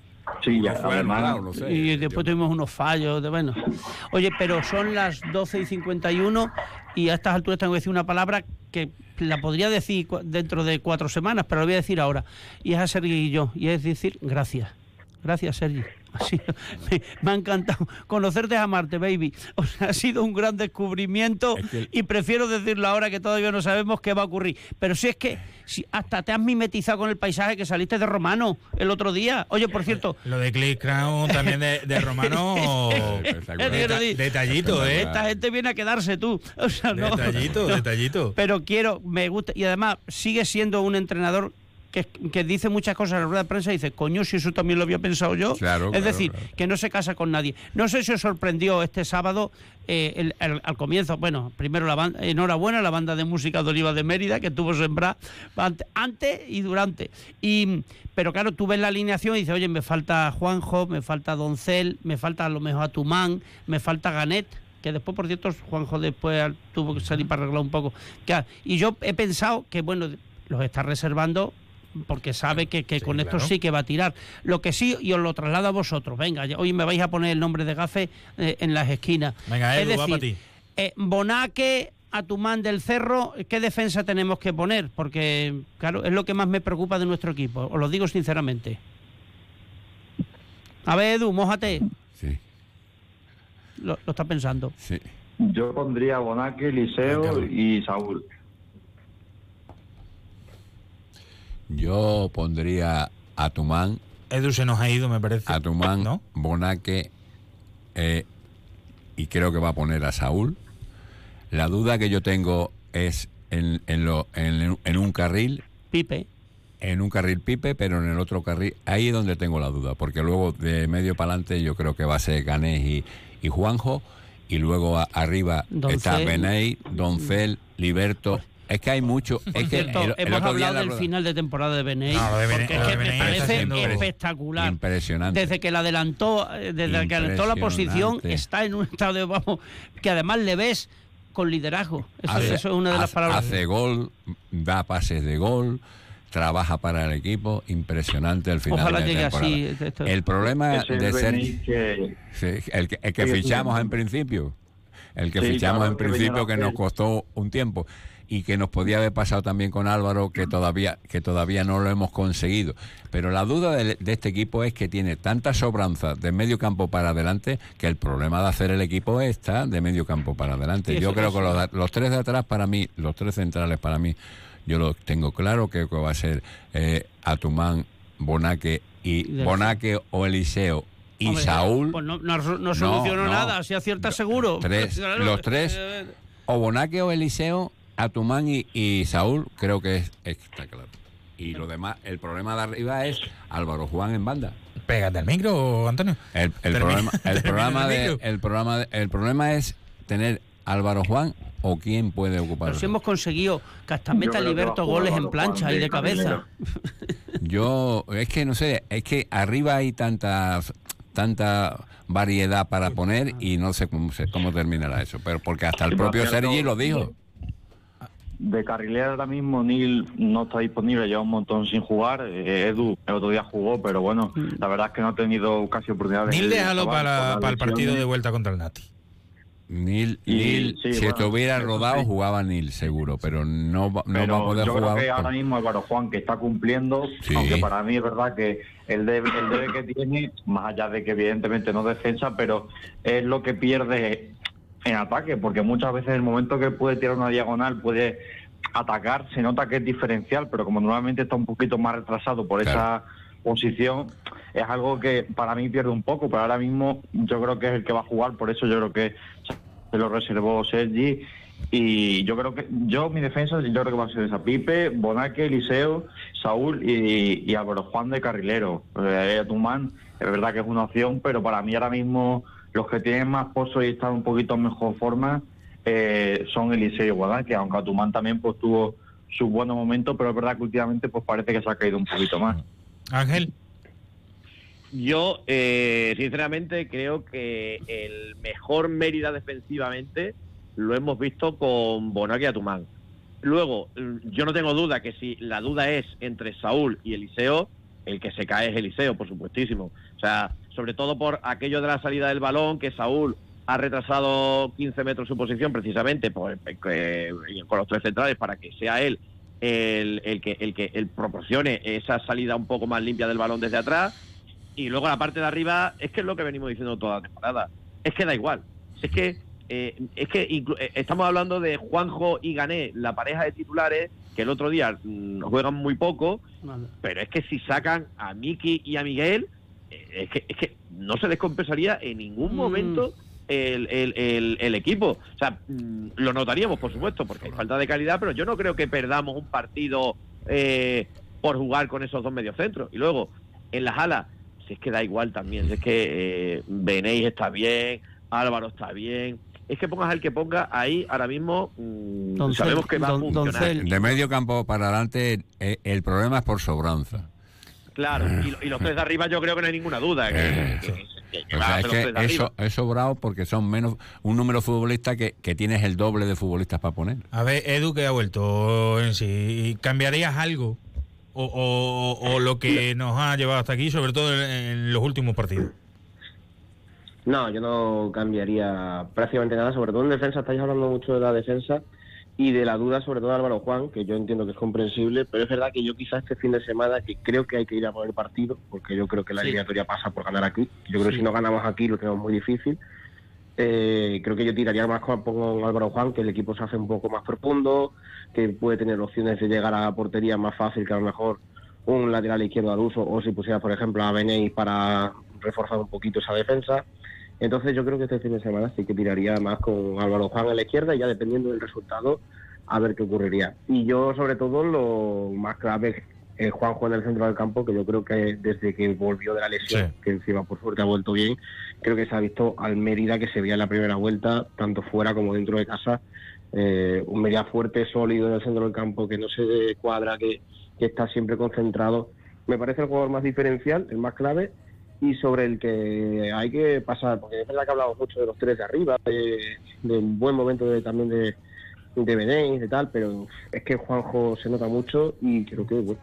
Sí, ya, fue además, no sé. Y después tuvimos unos fallos. De, bueno. Oye, pero son las doce y cincuenta y uno y a estas alturas tengo que decir una palabra que la podría decir dentro de cuatro semanas, pero la voy a decir ahora. Y es a Sergi y yo. Y es decir, gracias. Gracias, Sergi. Así, me, me ha encantado conocerte, es amarte, baby. O sea, ha sido un gran descubrimiento es que... y prefiero decirlo ahora que todavía no sabemos qué va a ocurrir. Pero si es que si hasta te has mimetizado con el paisaje que saliste de Romano el otro día. Oye, por cierto... Lo de Click Crown también de, de Romano... Deta, detallito, ¿eh? Esta gente viene a quedarse tú. O sea, no, detallito, no, detallito. Pero quiero, me gusta... Y además sigue siendo un entrenador... Que, que dice muchas cosas en la rueda de prensa y dice, coño, si eso también lo había pensado yo. Claro, es claro, decir, claro. que no se casa con nadie. No sé si os sorprendió este sábado, eh, el, el, al comienzo, bueno, primero la banda, enhorabuena, la banda de música de Oliva de Mérida, que tuvo sembrar antes y durante. Y, pero claro, tú ves la alineación y dices, oye, me falta Juanjo, me falta Doncel, me falta a lo mejor Atumán, me falta Ganet, que después, por cierto, Juanjo después tuvo que salir para arreglar un poco. Claro, y yo he pensado que, bueno, los está reservando porque sabe que, que sí, con esto claro. sí que va a tirar. Lo que sí, y os lo traslado a vosotros. Venga, hoy me vais a poner el nombre de Gafe eh, en las esquinas. Venga, Edu, es decir, va para ti. Eh, Bonaque, Atumán del Cerro, ¿qué defensa tenemos que poner? Porque, claro, es lo que más me preocupa de nuestro equipo. Os lo digo sinceramente. A ver, Edu, mójate. Sí. Lo, lo está pensando. Sí. Yo pondría Bonaque, Liceo y Saúl. Yo pondría a Tumán. Edu se nos ha ido, me parece. A Tumán, ¿no? Bonaque, eh, y creo que va a poner a Saúl. La duda que yo tengo es en, en, lo, en, en un carril. Pipe. En un carril Pipe, pero en el otro carril, ahí es donde tengo la duda, porque luego de medio para adelante yo creo que va a ser Ganés y, y Juanjo, y luego a, arriba Doncel. Está Beney, Doncel, Liberto. Es que hay mucho. Por es cierto, que el, el hemos otro hablado del rueda... final de temporada de Beney, no, lo de Beney porque es que me parece espectacular. Impresionante. Desde que la adelantó, desde que adelantó la posición, está en un estado de vamos, que además le ves con liderazgo. Eso, hace, eso es una de las hace, palabras. Hace gol, da pases de gol, trabaja para el equipo, impresionante el final Ojalá de llegue temporada. así. Esto. El problema Ese de ser que... sí, el que, el que fichamos en principio, el que sí, fichamos claro, en principio que, que nos costó un tiempo y que nos podía haber pasado también con Álvaro, que todavía que todavía no lo hemos conseguido. Pero la duda de, de este equipo es que tiene tanta sobranza de medio campo para adelante que el problema de hacer el equipo está de medio campo para adelante. Sí, yo creo es. que los, los tres de atrás para mí, los tres centrales para mí, yo lo tengo claro que va a ser eh, Atumán, Bonaque y Bonaque o Eliseo y Hombre, Saúl. Pues no, no, no solucionó no, no. nada, si acierta seguro. Tres, claro, los tres, o Bonaque o Eliseo, Atumán y, y Saúl, creo que es, está claro. Y lo demás, el problema de arriba es Álvaro Juan en banda. Pégate al micro, Antonio. El, el Termina, problema, el termina programa el de, micro. el programa, de, el problema es tener Álvaro Juan o quién puede ocupar? Pero si hemos conseguido que hasta meta Liberto goles en plancha y de cabeza. Yo, es que no sé, es que arriba hay tanta, tanta variedad para poner y no sé cómo, cómo terminará eso, pero porque hasta el propio Sergi lo dijo. De carrilera ahora mismo Neil no está disponible, lleva un montón sin jugar. eh, Edu el otro día jugó, pero bueno, la verdad es que no ha tenido casi oportunidades. Neil déjalo para, para el partido de vuelta contra el Nati. Neil, Y, Neil sí, si bueno, estuviera eso rodado sí. jugaba Neil seguro, pero no, va- no Pero va a poder yo jugar. creo que ahora mismo Álvaro Juan, que está cumpliendo, Sí. aunque para mí es verdad que el debe, el debe que tiene, más allá de que evidentemente no defensa, pero es lo que pierde en ataque, porque muchas veces en el momento que puede tirar una diagonal, puede atacar, se nota que es diferencial, pero como normalmente está un poquito más retrasado por Claro. esa posición, es algo que para mí pierde un poco, pero ahora mismo yo creo que es el que va a jugar, por eso yo creo que se lo reservó Sergi. Y yo creo que, yo mi defensa, yo creo que va a ser esa: Pipe, Bonaque, Eliseo, Saúl y, y Álvaro Juan de carrilero. Eh, Tumán, es verdad que es una opción, pero para mí ahora mismo los que tienen más pozo y están un poquito en mejor forma eh, son Eliseo y Bonaque, aunque Tumán también pues tuvo sus buenos momentos, pero es verdad que últimamente pues parece que se ha caído un poquito más. Ángel. Yo, eh, sinceramente, creo que el mejor Mérida defensivamente lo hemos visto con Bonaque y Atumán. Luego, yo no tengo duda que si la duda es entre Saúl y Eliseo, el que se cae es Eliseo, por supuestísimo. O sea, sobre todo por aquello de la salida del balón, que Saúl ha retrasado quince metros su posición precisamente por, eh, con los tres centrales para que sea él el, el que el que el proporcione esa salida un poco más limpia del balón desde atrás. Y luego la parte de arriba, es que es lo que venimos diciendo toda la temporada, es que da igual, es que eh, es que inclu- eh, estamos hablando de Juanjo y Gané, la pareja de titulares, que el otro día mmm, juegan muy poco, Vale. pero es que si sacan a Miki y a Miguel, eh, es que es que no se descompensaría en ningún Mm. momento el, el, el, el equipo. O sea, mmm, lo notaríamos, por supuesto, porque hay falta de calidad, pero yo no creo que perdamos un partido eh, por jugar con esos dos mediocentros. Y luego, en las alas, si es que da igual también, si es que eh, Benéis está bien, Álvaro está bien, es que pongas al que ponga ahí ahora mismo, mmm, Doncel, sabemos que va don- a funcionar. Doncel. De medio campo para adelante, eh, el problema es por sobranza. Claro, y, lo- y los tres de arriba yo creo que no hay ninguna duda. Que, Eh, que- que- que O va a sea, hacer es los que tres de arriba. eso es sobrado porque son menos un número de futbolistas que, que tienes el doble de futbolistas para poner. A ver, Edu, que ha vuelto en sí. ¿Cambiarías algo? O, o, o lo que nos ha llevado hasta aquí, sobre todo en, en los últimos partidos. No, yo no cambiaría prácticamente nada, sobre todo en defensa. Estáis hablando mucho de la defensa y de la duda, sobre todo de Álvaro Juan, que yo entiendo que es comprensible, pero es verdad que yo quizás este fin de semana, que creo que hay que ir a por el partido, porque yo creo que la Sí. eliminatoria pasa por ganar aquí. Yo creo que Sí. si no ganamos aquí lo tenemos muy difícil. Eh, creo que yo tiraría más con, con Álvaro Juan, que el equipo se hace un poco más profundo, que puede tener opciones de llegar a la portería más fácil que a lo mejor un lateral izquierdo al uso, o si pusiera, por ejemplo, a Benéis para reforzar un poquito esa defensa. Entonces yo creo que este fin de semana sí que tiraría más con Álvaro Juan a la izquierda, y ya dependiendo del resultado a ver qué ocurriría. Y yo, sobre todo, lo más clave es Juanjo en el centro del campo, que yo creo que desde que volvió de la lesión, Sí. que encima por suerte ha vuelto bien, creo que se ha visto al Mérida que se veía en la primera vuelta, tanto fuera como dentro de casa, eh, un Mérida fuerte, sólido en el centro del campo, que no se cuadra, que, que está siempre concentrado. Me parece el jugador más diferencial, el más clave, y sobre el que hay que pasar, porque es verdad que hablamos mucho de los tres de arriba, de, de un buen momento de, también de, de Benéis, de tal, pero es que Juanjo se nota mucho y creo que, bueno,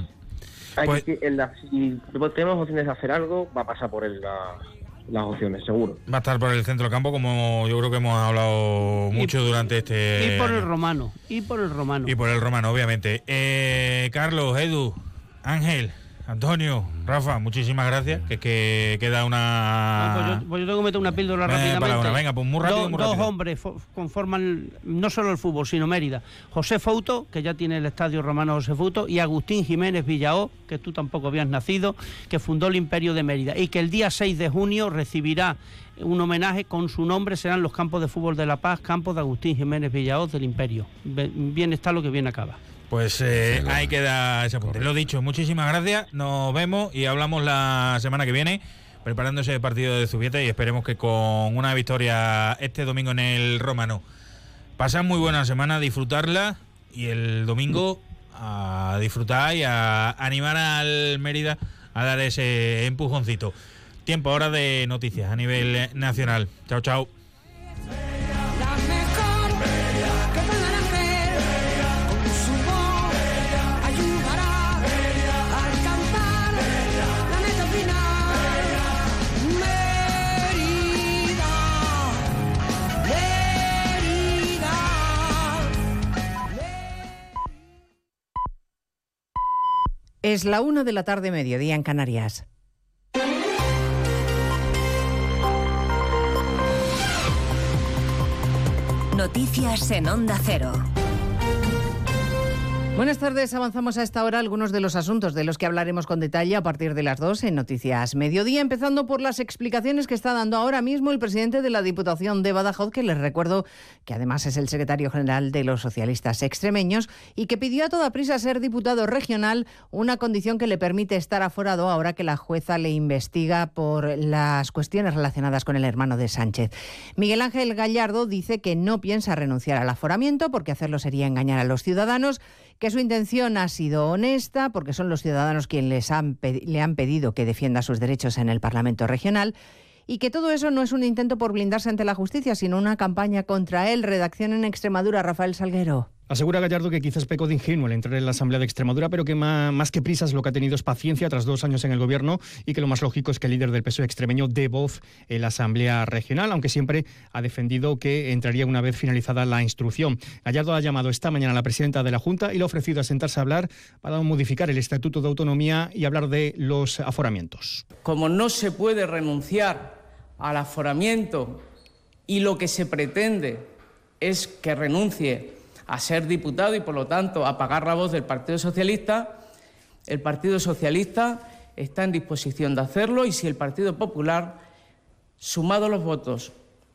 hay Pues- que, en la, si tenemos opciones de hacer algo, va a pasar por él la- las opciones, seguro. Va a estar por el centro del campo, como yo creo que hemos hablado mucho durante este... Y por el año. romano, y por el romano. Y por el romano, obviamente. Eh, Carlos, Edu, Ángel, Antonio, Rafa, muchísimas gracias. Que es que queda una... Ah, pues, yo, pues yo tengo que meter una píldora Eh, rápidamente. para una, venga, pues muy rápido, Do- muy dos rápido. hombres fo- conforman no solo el fútbol, sino Mérida. José Fouto, que ya tiene el estadio romano José Fouto, y Agustín Jiménez Villaó, que tú tampoco habías nacido, que fundó el Imperio de Mérida, y que el día seis de junio recibirá un homenaje con su nombre, serán los campos de fútbol de La Paz, campos de Agustín Jiménez Villaó del Imperio. Be- Bien está lo que bien acaba. Pues eh, ahí queda ese apunte. Lo dicho, muchísimas gracias. Nos vemos y hablamos la semana que viene, preparando ese partido de Zubieta, y esperemos que con una victoria este domingo en el Romano. Pasad muy buena semana, disfrutarla y el domingo a disfrutar y a animar al Mérida a dar ese empujoncito. Tiempo ahora de noticias a nivel nacional. Chao, chao. Es la una de la tarde, mediodía en Canarias. Noticias en Onda Cero. Buenas tardes, avanzamos a esta hora algunos de los asuntos de los que hablaremos con detalle a partir de las dos en Noticias Mediodía, empezando por las explicaciones que está dando ahora mismo el presidente de la Diputación de Badajoz, que les recuerdo que además es el secretario general de los socialistas extremeños y que pidió a toda prisa ser diputado regional, una condición que le permite estar aforado ahora que la jueza le investiga por las cuestiones relacionadas con el hermano de Sánchez. Miguel Ángel Gallardo dice que no piensa renunciar al aforamiento porque hacerlo sería engañar a los ciudadanos, que su intención ha sido honesta porque son los ciudadanos quienes les han, le han pedido que defienda sus derechos en el Parlamento regional y que todo eso no es un intento por blindarse ante la justicia, sino una campaña contra él. Redacción en Extremadura, Rafael Salguero. Asegura Gallardo que quizás pecó de ingenuo al entrar en la Asamblea de Extremadura, pero que más, más que prisas lo que ha tenido es paciencia tras dos años en el gobierno y que lo más lógico es que el líder del P S O E extremeño dé voz en la Asamblea Regional, aunque siempre ha defendido que entraría una vez finalizada la instrucción. Gallardo ha llamado esta mañana a la presidenta de la Junta y le ha ofrecido a sentarse a hablar para modificar el Estatuto de Autonomía y hablar de los aforamientos. Como no se puede renunciar al aforamiento y lo que se pretende es que renuncie a ser diputado y, por lo tanto, a pagar la voz del Partido Socialista, el Partido Socialista está en disposición de hacerlo y si el Partido Popular, sumado los votos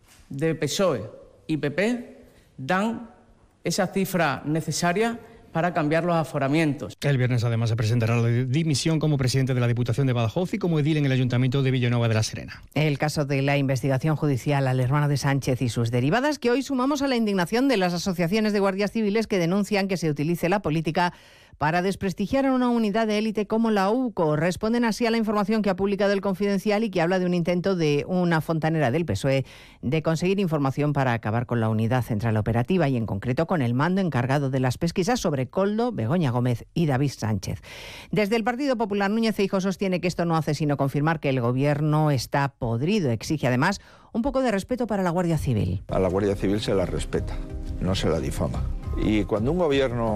de P S O E y P P, dan esa cifra necesaria para cambiar los aforamientos. El viernes, además, se presentará la dimisión como presidente de la Diputación de Badajoz y como edil en el Ayuntamiento de Villanueva de la Serena. El caso de la investigación judicial al hermano de Sánchez y sus derivadas, que hoy sumamos a la indignación de las asociaciones de guardias civiles que denuncian que se utilice la política para desprestigiar a una unidad de élite como la UCO. Responden así a la información que ha publicado el Confidencial y que habla de un intento de una fontanera del P S O E de conseguir información para acabar con la unidad central operativa y en concreto con el mando encargado de las pesquisas sobre Koldo, Begoña Gómez y David Sánchez. Desde el Partido Popular, Núñez Feijóo sostiene que esto no hace sino confirmar que el gobierno está podrido. Exige además un poco de respeto para la Guardia Civil. A la Guardia Civil se la respeta, no se la difama. Y cuando un gobierno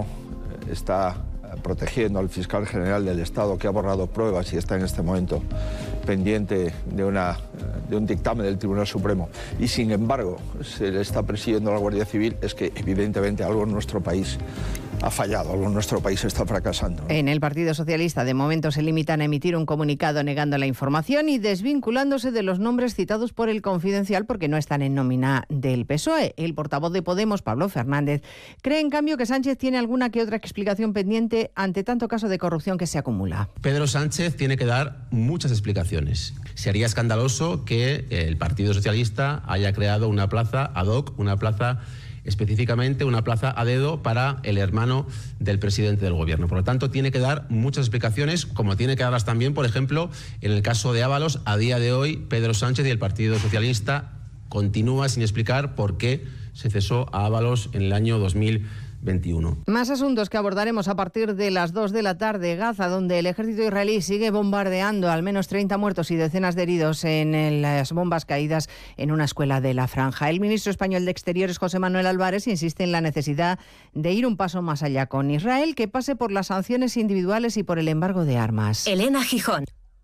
está protegiendo al fiscal general del Estado, que ha borrado pruebas y está en este momento pendiente de, una, de un dictamen del Tribunal Supremo, y sin embargo se le está persiguiendo a la Guardia Civil, es que evidentemente algo en nuestro país ha fallado, algo en nuestro país está fracasando. En el Partido Socialista, de momento, se limitan a emitir un comunicado negando la información y desvinculándose de los nombres citados por el Confidencial porque no están en nómina del P S O E. El portavoz de Podemos, Pablo Fernández, cree en cambio que Sánchez tiene alguna que otra explicación pendiente ante tanto caso de corrupción que se acumula. Pedro Sánchez tiene que dar muchas explicaciones. Sería escandaloso que el Partido Socialista haya creado una plaza ad hoc, una plaza específicamente una plaza a dedo para el hermano del presidente del gobierno. Por lo tanto, tiene que dar muchas explicaciones, como tiene que darlas también, por ejemplo, en el caso de Ábalos. A día de hoy, Pedro Sánchez y el Partido Socialista continúa sin explicar por qué se cesó a Ábalos en el año dos mil veintiuno. Más asuntos que abordaremos a partir de las dos de la tarde. Gaza, donde el ejército israelí sigue bombardeando, al menos treinta muertos y decenas de heridos en las bombas caídas en una escuela de la Franja. El ministro español de Exteriores, José Manuel Álvarez, insiste en la necesidad de ir un paso más allá con Israel, que pase por las sanciones individuales y por el embargo de armas. Elena Gijón.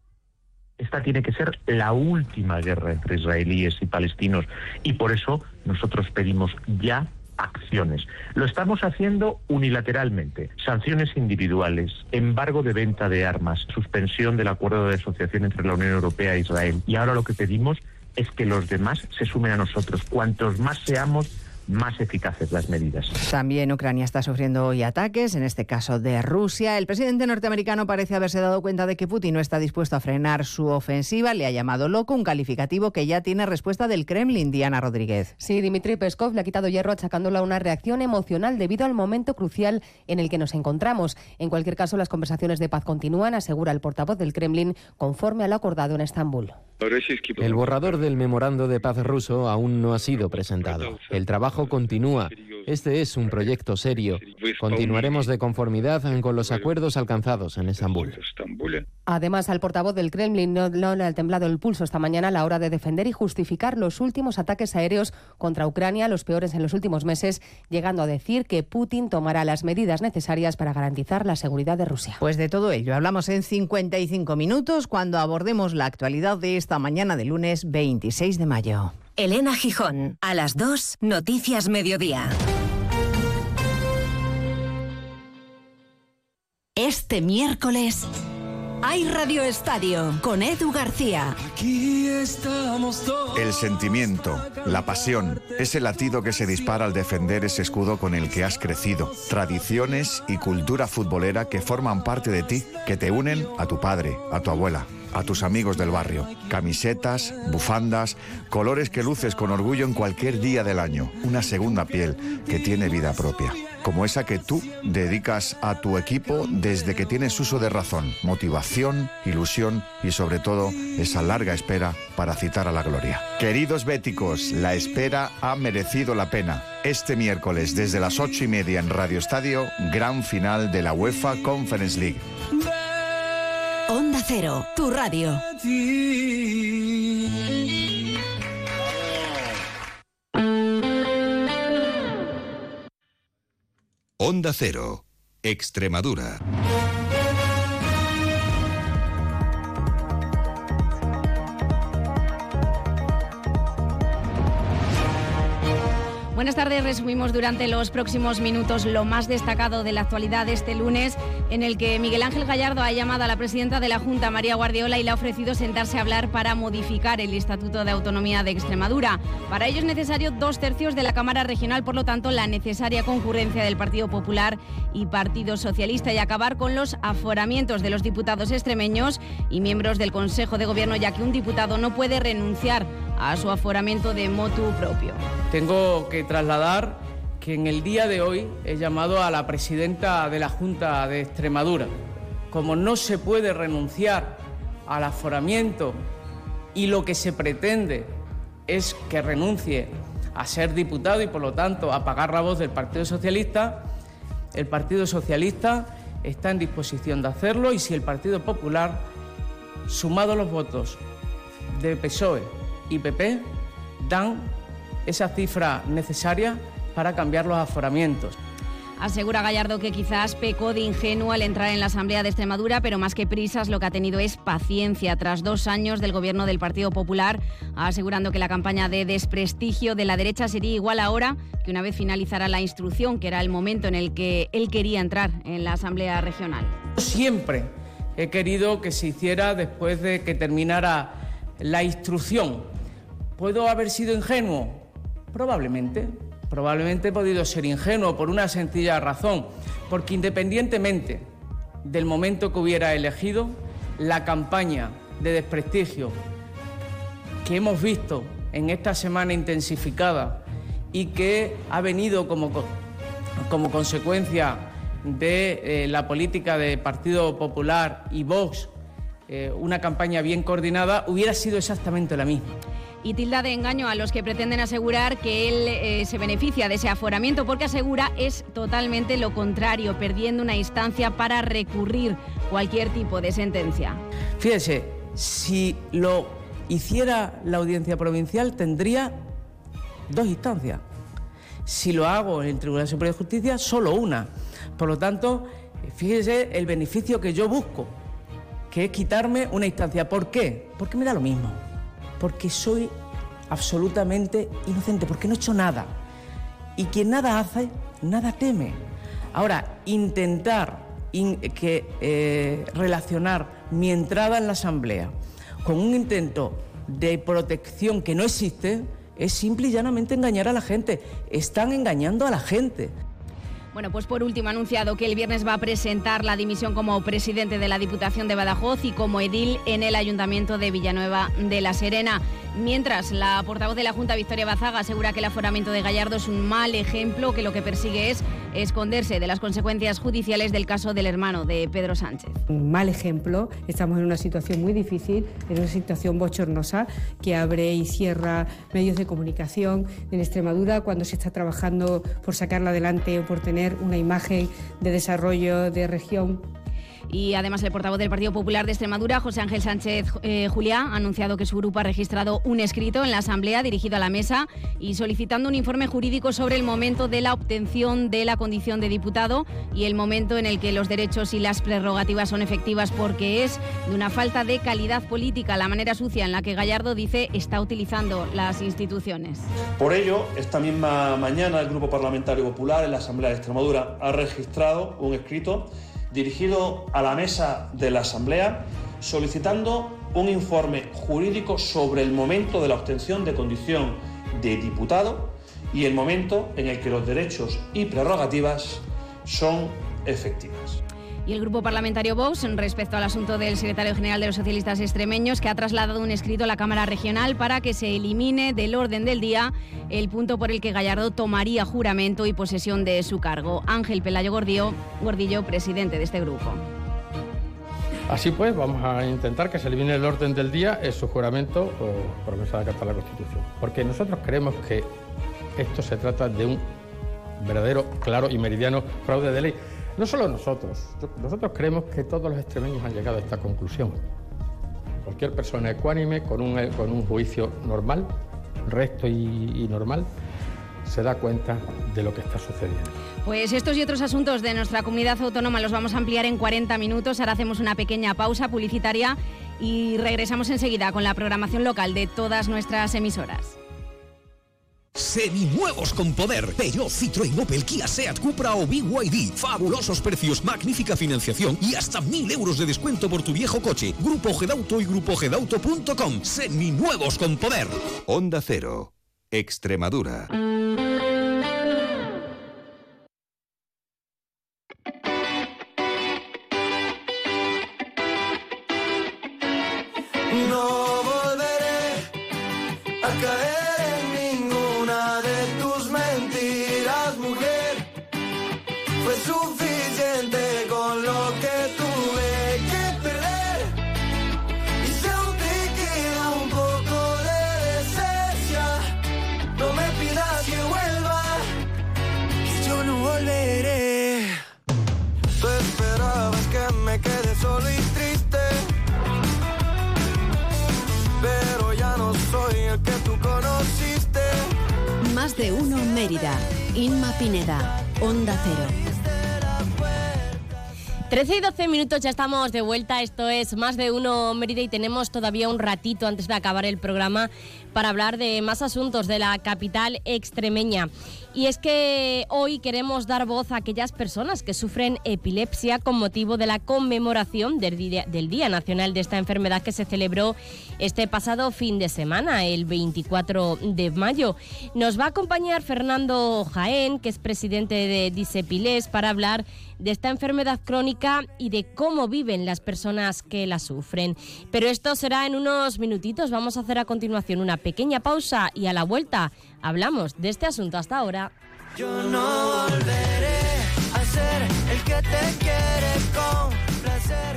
Esta tiene que ser la última guerra entre israelíes y palestinos y por eso nosotros pedimos ya acciones. Lo estamos haciendo unilateralmente. Sanciones individuales, embargo de venta de armas, suspensión del acuerdo de asociación entre la Unión Europea e Israel. Y ahora lo que pedimos es que los demás se sumen a nosotros. Cuantos más seamos, más eficaces las medidas. También Ucrania está sufriendo hoy ataques, en este caso de Rusia. El presidente norteamericano parece haberse dado cuenta de que Putin no está dispuesto a frenar su ofensiva. Le ha llamado loco, un calificativo que ya tiene respuesta del Kremlin. Diana Rodríguez. Sí, Dmitry Peskov le ha quitado hierro achacándolo a una reacción emocional debido al momento crucial en el que nos encontramos. En cualquier caso, las conversaciones de paz continúan, asegura el portavoz del Kremlin, conforme a lo acordado en Estambul. El borrador del memorando de paz ruso aún no ha sido presentado. El trabajo continúa. Este es un proyecto serio. Continuaremos de conformidad con los acuerdos alcanzados en Estambul. Además, al portavoz del Kremlin no, no le ha temblado el pulso esta mañana a la hora de defender y justificar los últimos ataques aéreos contra Ucrania, los peores en los últimos meses, llegando a decir que Putin tomará las medidas necesarias para garantizar la seguridad de Rusia. Pues de todo ello hablamos en cincuenta y cinco minutos cuando abordemos la actualidad de esta mañana de lunes veintiséis de mayo. Elena Gijón, a las dos, Noticias Mediodía. Este miércoles hay Radio Estadio con Edu García. Aquí estamos todos. El sentimiento, la pasión, ese latido que se dispara al defender ese escudo con el que has crecido. Tradiciones y cultura futbolera que forman parte de ti, que te unen a tu padre, a tu abuela, a tus amigos del barrio. Camisetas, bufandas, colores que luces con orgullo en cualquier día del año. Una segunda piel que tiene vida propia. Como esa que tú dedicas a tu equipo desde que tienes uso de razón, motivación, ilusión y sobre todo esa larga espera para citar a la gloria. Queridos béticos, la espera ha merecido la pena. Este miércoles desde las ocho y media en Radio Estadio, gran final de la UEFA Conference League. Onda Cero, tu radio. Onda Cero, Extremadura. Buenas tardes, resumimos durante los próximos minutos lo más destacado de la actualidad de este lunes, en el que Miguel Ángel Gallardo ha llamado a la presidenta de la Junta, María Guardiola, y le ha ofrecido sentarse a hablar para modificar el Estatuto de Autonomía de Extremadura. Para ello es necesario dos tercios de la Cámara Regional, por lo tanto la necesaria concurrencia del Partido Popular y Partido Socialista, y acabar con los aforamientos de los diputados extremeños y miembros del Consejo de Gobierno, ya que un diputado no puede renunciar a su aforamiento de motu propio. Tengo que trasladar que en el día de hoy he llamado a la presidenta de la Junta de Extremadura. Como no se puede renunciar al aforamiento y lo que se pretende es que renuncie a ser diputado y por lo tanto a pagar la voz del Partido Socialista, el Partido Socialista está en disposición de hacerlo, y si el Partido Popular, sumado los votos de P S O E y P P, dan esa cifra necesaria para cambiar los aforamientos. Asegura Gallardo que quizás pecó de ingenuo al entrar en la Asamblea de Extremadura, pero más que prisas lo que ha tenido es paciencia tras dos años del gobierno del Partido Popular, asegurando que la campaña de desprestigio de la derecha sería igual ahora que una vez finalizara la instrucción, que era el momento en el que él quería entrar en la Asamblea Regional. Siempre he querido que se hiciera después de que terminara la instrucción. ¿Puedo haber sido ingenuo? Probablemente. Probablemente he podido ser ingenuo por una sencilla razón, porque independientemente del momento que hubiera elegido, la campaña de desprestigio que hemos visto en esta semana intensificada y que ha venido como, como consecuencia de eh, la política de Partido Popular y Vox, eh, una campaña bien coordinada, hubiera sido exactamente la misma. Y tilda de engaño a los que pretenden asegurar que él eh, se beneficia de ese aforamiento, porque asegura es totalmente lo contrario, perdiendo una instancia para recurrir cualquier tipo de sentencia. Fíjese, si lo hiciera la Audiencia Provincial tendría dos instancias. Si lo hago en el Tribunal Superior de Justicia, solo una. Por lo tanto, fíjese el beneficio que yo busco, que es quitarme una instancia. ¿Por qué? Porque me da lo mismo. Porque soy absolutamente inocente, porque no he hecho nada. Y quien nada hace, nada teme. Ahora, intentar in, que, eh, relacionar mi entrada en la Asamblea con un intento de protección que no existe, es simple y llanamente engañar a la gente. Están engañando a la gente. Bueno, pues por último ha anunciado que el viernes va a presentar la dimisión como presidente de la Diputación de Badajoz y como edil en el Ayuntamiento de Villanueva de la Serena. Mientras, la portavoz de la Junta, Victoria Bazaga, asegura que el aforamiento de Gallardo es un mal ejemplo, que lo que persigue es esconderse de las consecuencias judiciales del caso del hermano de Pedro Sánchez. Un mal ejemplo, estamos en una situación muy difícil, en una situación bochornosa que abre y cierra medios de comunicación en Extremadura cuando se está trabajando por sacarla adelante o por tener una imagen de desarrollo de región. Y además el portavoz del Partido Popular de Extremadura, José Ángel Sánchez eh, Juliá, ha anunciado que su grupo ha registrado un escrito en la Asamblea dirigido a la mesa y solicitando un informe jurídico sobre el momento de la obtención de la condición de diputado y el momento en el que los derechos y las prerrogativas son efectivas, porque es de una falta de calidad política la manera sucia en la que Gallardo dice está utilizando las instituciones. Por ello, esta misma mañana el Grupo Parlamentario Popular en la Asamblea de Extremadura ha registrado un escrito dirigido a la mesa de la Asamblea solicitando un informe jurídico sobre el momento de la obtención de condición de diputado y el momento en el que los derechos y prerrogativas son efectivas. Y el Grupo Parlamentario Vox, respecto al asunto del secretario general de los socialistas extremeños, que ha trasladado un escrito a la Cámara Regional para que se elimine del orden del día el punto por el que Gallardo tomaría juramento y posesión de su cargo. Ángel Pelayo Gordillo, Gordillo, presidente de este grupo. Así pues, vamos a intentar que se elimine el orden del día es su juramento o promesa de acatar la Constitución. Porque nosotros creemos que esto se trata de un verdadero, claro y meridiano fraude de ley. No solo nosotros, nosotros creemos que todos los extremeños han llegado a esta conclusión. Cualquier persona ecuánime, con un, con un juicio normal, recto y, y normal, se da cuenta de lo que está sucediendo. Pues estos y otros asuntos de nuestra comunidad autónoma los vamos a ampliar en cuarenta minutos. Ahora hacemos una pequeña pausa publicitaria y regresamos enseguida con la programación local de todas nuestras emisoras. Seminuevos con poder. Peugeot, Citroën, Opel, Kia, Seat, Cupra o B Y D. Fabulosos precios, magnífica financiación y hasta mil euros de descuento por tu viejo coche. Grupo Gedauto y grupo gedauto punto com. Seminuevos con poder. Onda Cero, Extremadura. No volveré a caer. Suficiente con lo que tuve que perder y si aún te queda un poco de decencia, no me pidas que vuelva, que yo no volveré. Tú esperabas que me quede solo y triste, pero ya no soy el que tú conociste. Más de uno Mérida. Inma Pineda, Onda Cero. trece y doce minutos, ya estamos de vuelta. Esto es Más de Uno Mérida y tenemos todavía un ratito antes de acabar el programa para hablar de más asuntos de la capital extremeña. Y es que hoy queremos dar voz a aquellas personas que sufren epilepsia con motivo de la conmemoración del Día, del Día Nacional de esta enfermedad que se celebró este pasado fin de semana, el veinticuatro de mayo. Nos va a acompañar Fernando Jaén, que es presidente de Disepilés, para hablar de esta enfermedad crónica y de cómo viven las personas que la sufren. Pero esto será en unos minutitos. Vamos a hacer a continuación una pequeña pausa y a la vuelta hablamos de este asunto. Hasta ahora. Yo no volveré a ser el que te quiere con placer.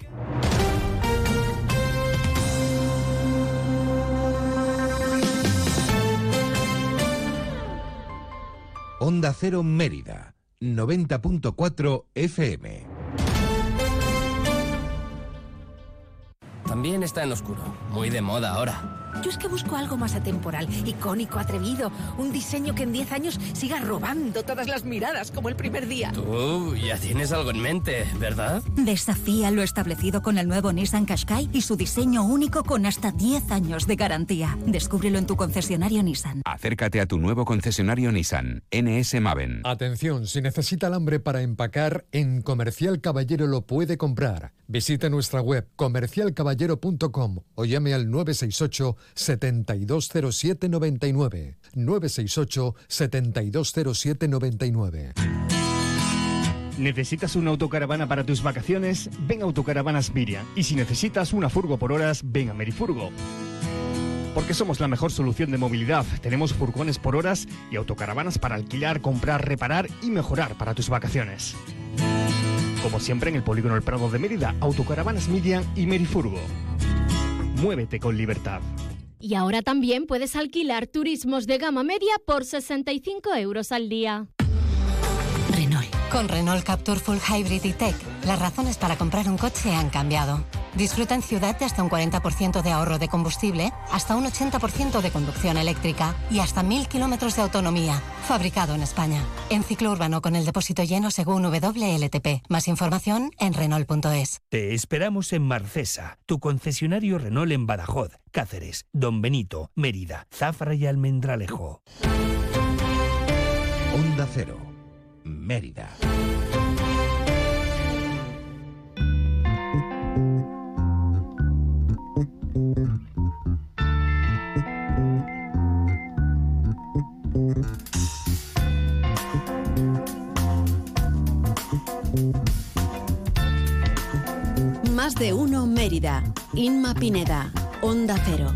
Onda Cero Mérida, noventa punto cuatro F M. También está en oscuro, muy de moda ahora. Yo es que busco algo más atemporal, icónico, atrevido. Un diseño que en diez años siga robando todas las miradas como el primer día. Tú ya tienes algo en mente, ¿verdad? Desafía lo establecido con el nuevo Nissan Qashqai y su diseño único con hasta diez años de garantía. Descúbrelo en tu concesionario Nissan. Acércate a tu nuevo concesionario Nissan, N S Maven. Atención, si necesita alambre para empacar, en Comercial Caballero lo puede comprar. Visite nuestra web comercial caballero punto com o llame al nueve seis ocho, setenta y dos cero siete noventa y nueve. nueve seis ocho, setenta y dos cero siete noventa y nueve. ¿Necesitas una autocaravana para tus vacaciones? Ven a Autocaravanas Miriam. Y si necesitas una furgo por horas, ven a Merifurgo. Porque somos la mejor solución de movilidad. Tenemos furgones por horas y autocaravanas para alquilar, comprar, reparar y mejorar para tus vacaciones. Como siempre en el Polígono El Prado de Mérida, Autocaravanas Miriam y Merifurgo. Muévete con libertad. Y ahora también puedes alquilar turismos de gama media por sesenta y cinco euros al día. Renault. Con Renault Captur Full Hybrid y Tech, las razones para comprar un coche han cambiado. Disfruta en ciudad de hasta un cuarenta por ciento de ahorro de combustible, hasta un ochenta por ciento de conducción eléctrica y hasta mil kilómetros de autonomía. Fabricado en España. En ciclo urbano con el depósito lleno según W L T P. Más información en Renault punto es. Te esperamos en Marcesa, tu concesionario Renault en Badajoz, Cáceres, Don Benito, Mérida, Zafra y Almendralejo. Onda Cero, Mérida. Más de uno Mérida. Inma Pineda, Onda Cero.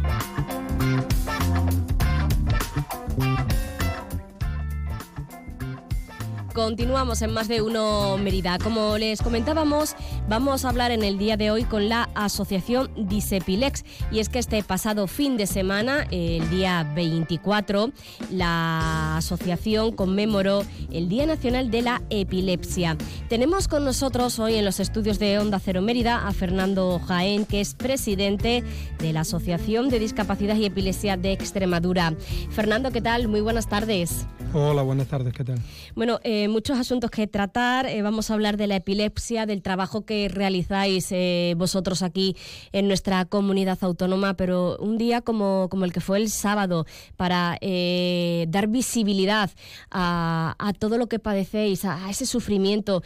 Continuamos en Más de Uno Mérida. Como les comentábamos, vamos a hablar en el día de hoy con la asociación Disepilex. Y es que este pasado fin de semana, el día veinticuatro, la asociación conmemoró el Día Nacional de la Epilepsia. Tenemos con nosotros hoy en los estudios de Onda Cero Mérida a Fernando Jaén, que es presidente de la Asociación de Discapacidad y Epilepsia de Extremadura. Fernando, ¿qué tal? Muy buenas tardes. Hola, buenas tardes, ¿qué tal? Bueno, eh, muchos asuntos que tratar. Eh, vamos a hablar de la epilepsia, del trabajo que realizáis eh, vosotros aquí en nuestra comunidad autónoma, pero un día como, como el que fue el sábado, para eh, dar visibilidad a, a todo lo que padecéis, a, a ese sufrimiento.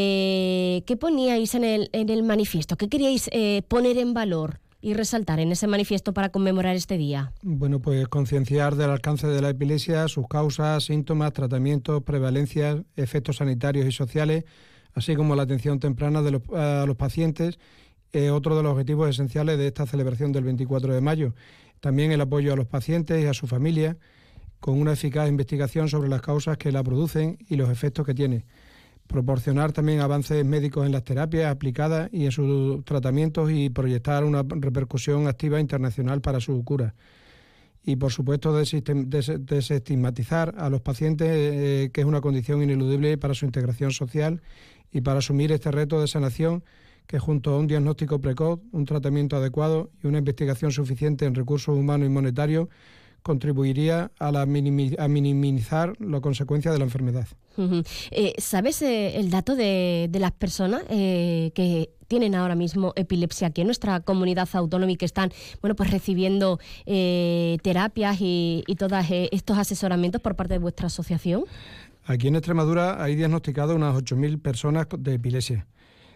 Eh, ¿Qué poníais en el, en el manifiesto? ¿Qué queríais eh, poner en valor y resaltar en ese manifiesto para conmemorar este día? Bueno, pues concienciar del alcance de la epilepsia, sus causas, síntomas, tratamientos, prevalencias, efectos sanitarios y sociales, así como la atención temprana de los, a los pacientes, eh, otro de los objetivos esenciales de esta celebración del veinticuatro de mayo. También el apoyo a los pacientes y a su familia, con una eficaz investigación sobre las causas que la producen y los efectos que tiene. Proporcionar también avances médicos en las terapias aplicadas y en sus tratamientos y proyectar una repercusión activa internacional para su cura. Y, por supuesto, desestigmatizar a los pacientes, eh, que es una condición ineludible para su integración social y para asumir este reto de sanación que, junto a un diagnóstico precoz, un tratamiento adecuado y una investigación suficiente en recursos humanos y monetarios, contribuiría a, la minimi- a minimizar las consecuencias de la enfermedad. Uh-huh. Eh, ¿Sabes eh, el dato de, de las personas eh, que tienen ahora mismo epilepsia aquí en nuestra comunidad autónoma y que están, bueno, pues recibiendo eh, terapias y, y todos eh, estos asesoramientos por parte de vuestra asociación? Aquí en Extremadura hay diagnosticados unas ocho mil personas de epilepsia.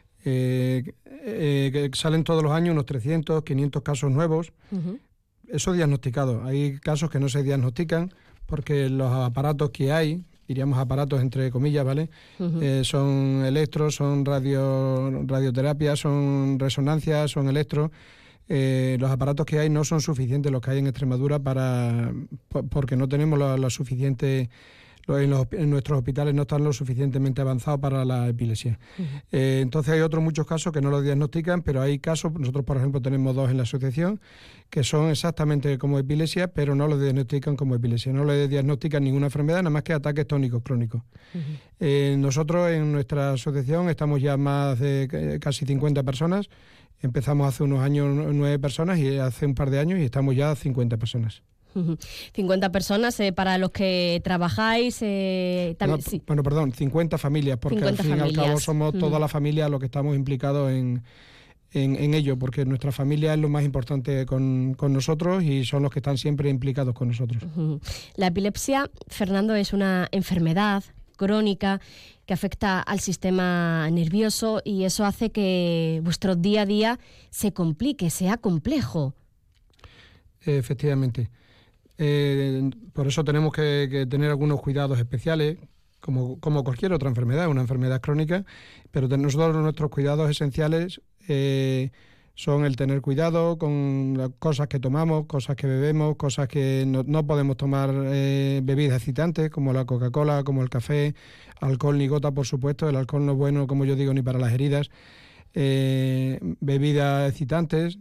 Eh, eh, que salen todos los años unos trescientos, quinientos casos nuevos. Uh-huh. Eso diagnosticado. Hay casos que no se diagnostican porque los aparatos que hay, diríamos aparatos entre comillas, ¿vale? Uh-huh. Eh, son electros, son radio, radioterapia, son resonancias, son electros. Eh, los aparatos que hay no son suficientes, los que hay en Extremadura, para porque no tenemos la, la suficiente... En, los, en nuestros hospitales no están lo suficientemente avanzados para la epilepsia. Uh-huh. Eh, entonces hay otros muchos casos que no lo diagnostican, pero hay casos, nosotros por ejemplo tenemos dos en la asociación, que son exactamente como epilepsia, pero no lo diagnostican como epilepsia, no le diagnostican ninguna enfermedad, nada más que ataques tónicos crónicos. Uh-huh. Eh, nosotros en nuestra asociación estamos ya más de casi cincuenta personas, empezamos hace unos años nueve personas y hace un par de años y estamos ya cincuenta personas. cincuenta personas eh, para los que trabajáis. Eh, también, no, sí. Bueno, perdón, cincuenta familias, porque al fin y al cabo somos toda la familia los que estamos implicados en, en, en ello, porque nuestra familia es lo más importante con, con nosotros y son los que están siempre implicados con nosotros. Uh-huh. La epilepsia, Fernando, es una enfermedad crónica que afecta al sistema nervioso y eso hace que vuestro día a día se complique, sea complejo. Efectivamente. Eh, por eso tenemos que, que tener algunos cuidados especiales, como, como cualquier otra enfermedad, una enfermedad crónica, pero de nosotros nuestros cuidados esenciales eh, son el tener cuidado con las cosas que tomamos, cosas que bebemos, cosas que no, no podemos tomar eh, bebidas excitantes como la Coca-Cola, como el café, alcohol ni gota, por supuesto. El alcohol no es bueno, como yo digo, ni para las heridas. Eh, bebidas excitantes,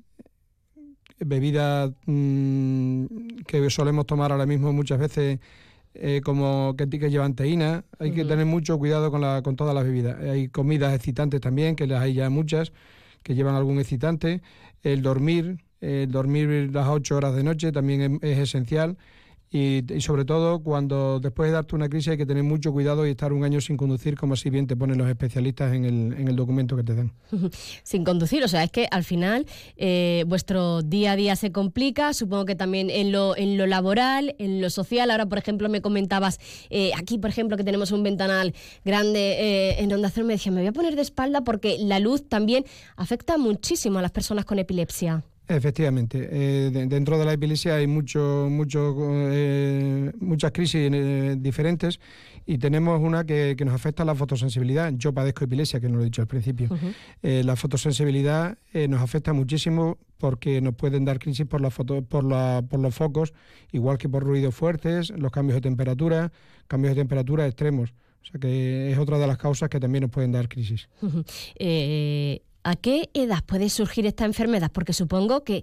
bebidas mmm, que solemos tomar ahora mismo muchas veces eh, como que, que llevan teína. Hay uh-huh. que tener mucho cuidado con, la, con todas las bebidas. Hay comidas excitantes también, que las hay ya muchas, que llevan algún excitante. El dormir, el dormir las ocho horas de noche también es, es esencial. Y, y sobre todo cuando después de darte una crisis hay que tener mucho cuidado y estar un año sin conducir, como así bien te ponen los especialistas en el, en el documento que te dan. Sin conducir, o sea, es que al final eh, vuestro día a día se complica, supongo que también en lo, en lo laboral, en lo social. Ahora, por ejemplo, me comentabas, eh, aquí, por ejemplo, que tenemos un ventanal grande eh, en Onda Cero, me decía, me voy a poner de espalda porque la luz también afecta muchísimo a las personas con epilepsia. Efectivamente, eh, de, dentro de la epilepsia hay mucho, mucho, eh, muchas crisis eh, diferentes y tenemos una que, que nos afecta a la fotosensibilidad. Yo padezco epilepsia, que no lo he dicho al principio. Uh-huh. Eh, la fotosensibilidad eh, nos afecta muchísimo porque nos pueden dar crisis por, la foto, por, la, por los focos, igual que por ruidos fuertes, los cambios de temperatura, cambios de temperatura extremos. O sea que es otra de las causas que también nos pueden dar crisis. Uh-huh. Eh... ¿A qué edad puede surgir esta enfermedad? Porque supongo que,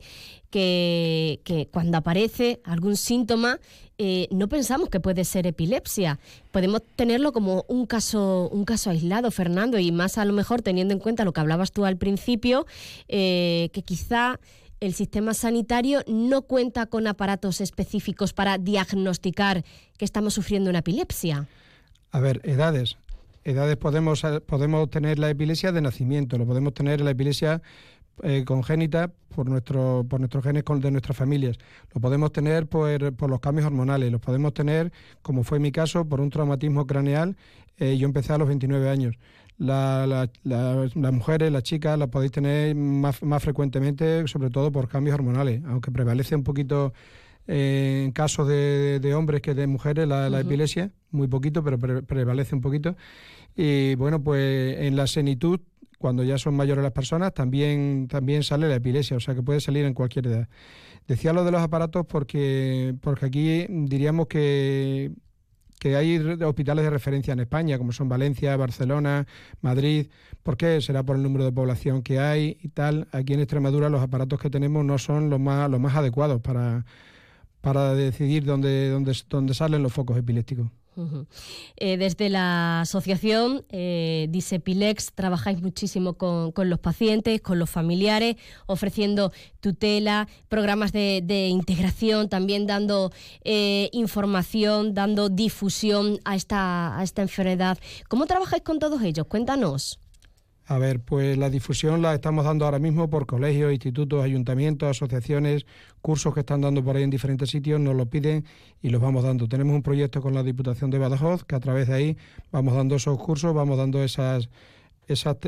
que, que cuando aparece algún síntoma eh, no pensamos que puede ser epilepsia. Podemos tenerlo como un caso, un caso aislado, Fernando, y más a lo mejor teniendo en cuenta lo que hablabas tú al principio, eh, que quizá el sistema sanitario no cuenta con aparatos específicos para diagnosticar que estamos sufriendo una epilepsia. A ver, edades. Edades podemos, podemos tener la epilepsia de nacimiento, lo podemos tener la epilepsia eh, congénita por, nuestro, por nuestros genes de nuestras familias, lo podemos tener por, por los cambios hormonales, lo podemos tener, como fue mi caso, por un traumatismo craneal. Eh, yo empecé a los veintinueve años. La, la, la, las mujeres, las chicas, las podéis tener más, más frecuentemente, sobre todo por cambios hormonales, aunque prevalece un poquito eh, en casos de, de hombres que de mujeres la, uh-huh. la epilepsia, muy poquito, pero pre, prevalece un poquito. Y bueno, pues en la senitud, cuando ya son mayores las personas, también, también sale la epilepsia, o sea que puede salir en cualquier edad. Decía lo de los aparatos porque, porque aquí diríamos que, que hay hospitales de referencia en España, como son Valencia, Barcelona, Madrid. ¿Por qué? Será por el número de población que hay y tal. Aquí en Extremadura los aparatos que tenemos no son los más, los más adecuados para, para decidir dónde, dónde, dónde salen los focos epilépticos. Uh-huh. Eh, desde la asociación eh, Disepilex trabajáis muchísimo con, con los pacientes, con los familiares, ofreciendo tutela, programas de, de integración, también dando eh, información, dando difusión a esta, a esta enfermedad. ¿Cómo trabajáis con todos ellos? Cuéntanos. A ver, pues la difusión la estamos dando ahora mismo por colegios, institutos, ayuntamientos, asociaciones, cursos que están dando por ahí en diferentes sitios, nos lo piden y los vamos dando. Tenemos un proyecto con la Diputación de Badajoz que a través de ahí vamos dando esos cursos, vamos dando esas, esas,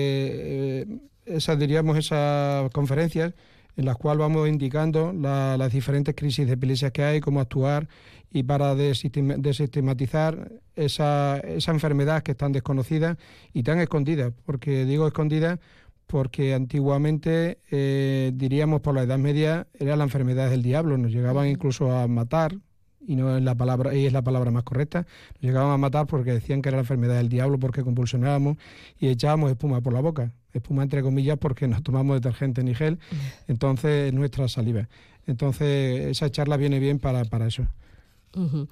eh, esas diríamos, esas conferencias en las cuales vamos indicando la, las diferentes crisis de epilepsia que hay, cómo actuar y para desestigmatizar esa, esa enfermedad que es tan desconocida y tan escondida. Porque digo escondida porque antiguamente, eh, diríamos por la Edad Media, era la enfermedad del diablo, nos llegaban incluso a matar, y no es la palabra, y es la palabra más correcta, nos llegaban a matar porque decían que era la enfermedad del diablo, porque convulsionábamos y echábamos espuma por la boca, espuma entre comillas porque no tomamos detergente ni gel, entonces nuestra saliva. Entonces esa charla viene bien para, para eso. Uh-huh.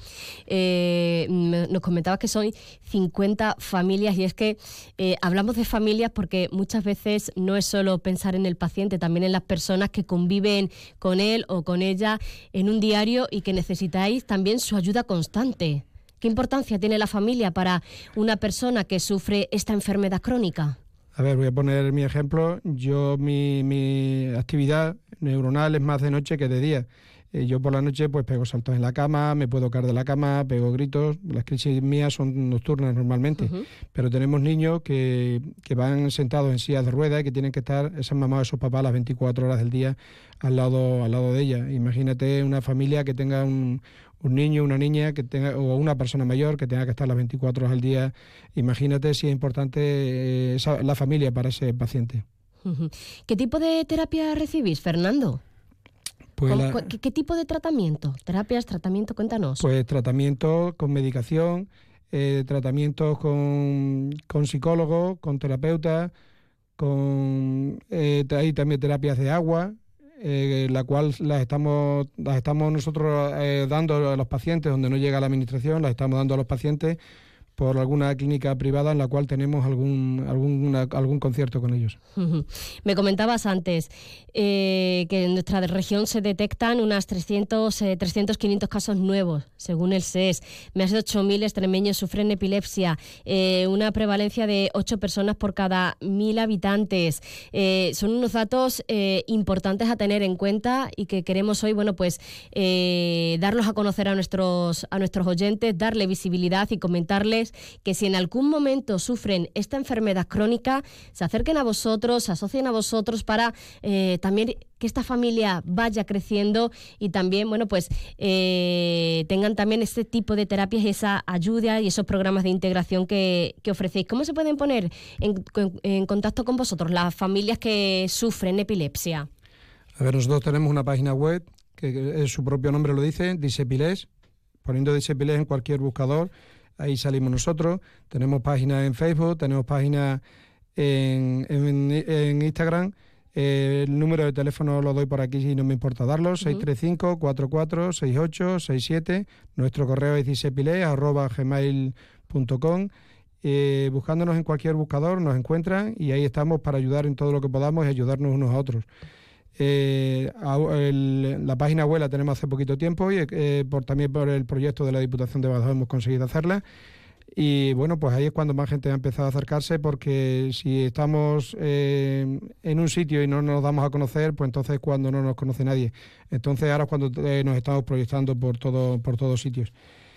Eh, nos comentabas que son cincuenta familias y es que eh, hablamos de familias porque muchas veces no es solo pensar en el paciente, también en las personas que conviven con él o con ella en un diario y que necesitáis también su ayuda constante. ¿Qué importancia tiene la familia para una persona que sufre esta enfermedad crónica? A ver, voy a poner mi ejemplo. Yo, mi, mi actividad neuronal es más de noche que de día. Eh, yo por la noche pues pego saltos en la cama, me puedo caer de la cama, pego gritos. Las crisis mías son nocturnas normalmente, uh-huh. pero tenemos niños que, que van sentados en sillas de ruedas y que tienen que estar esas mamás o esos papás las veinticuatro horas del día al lado, al lado de ella. Imagínate una familia que tenga un, un niño, una niña que tenga, o una persona mayor que tenga que estar las veinticuatro horas al día. Imagínate si es importante eh, esa, la familia para ese paciente. Uh-huh. ¿Qué tipo de terapia recibís, Fernando? Pues la, ¿Qué, ¿Qué tipo de tratamiento? ¿Terapias, tratamiento? Cuéntanos. Pues tratamiento con medicación, eh, tratamientos con, con psicólogos, con terapeutas, con eh, hay también terapias de agua, eh, la cual las estamos, las estamos nosotros eh, dando a los pacientes, donde no llega la administración, las estamos dando a los pacientes por alguna clínica privada en la cual tenemos algún algún, algún concierto con ellos. Uh-huh. Me comentabas antes eh, que en nuestra región se detectan unas trescientos, eh, trescientos, quinientos casos nuevos, según el S E S. Más de ocho mil extremeños sufren epilepsia, eh, una prevalencia de ocho personas por cada mil habitantes. Eh, son unos datos eh, importantes a tener en cuenta y que queremos hoy, bueno, pues eh, darlos a conocer a nuestros, a nuestros oyentes, darle visibilidad y comentarles que si en algún momento sufren esta enfermedad crónica, se acerquen a vosotros, se asocien a vosotros para eh, también que esta familia vaya creciendo y también, bueno, pues eh, tengan también este tipo de terapias y esa ayuda y esos programas de integración que, que ofrecéis. ¿Cómo se pueden poner en, en contacto con vosotros las familias que sufren epilepsia? A ver, nosotros tenemos una página web que es, su propio nombre lo dice, Disepiles, poniendo Disepiles en cualquier buscador. Ahí salimos nosotros, tenemos páginas en Facebook, tenemos páginas en, en, en Instagram. Eh, el número de teléfono lo doy por aquí si no me importa darlo, uh-huh. seis tres cinco, cuatro cuatro, seis ocho, seis siete. Nuestro correo es disepile arroba gmail punto com. Eh, buscándonos en cualquier buscador nos encuentran y ahí estamos para ayudar en todo lo que podamos y ayudarnos unos a otros. Eh, el, la página web la tenemos hace poquito tiempo y eh, por, también por el proyecto de la Diputación de Badajoz hemos conseguido hacerla y bueno, pues ahí es cuando más gente ha empezado a acercarse, porque si estamos eh, en un sitio y no nos damos a conocer, pues entonces es cuando no nos conoce nadie. Entonces ahora es cuando eh, nos estamos proyectando por todo, por todos sitios.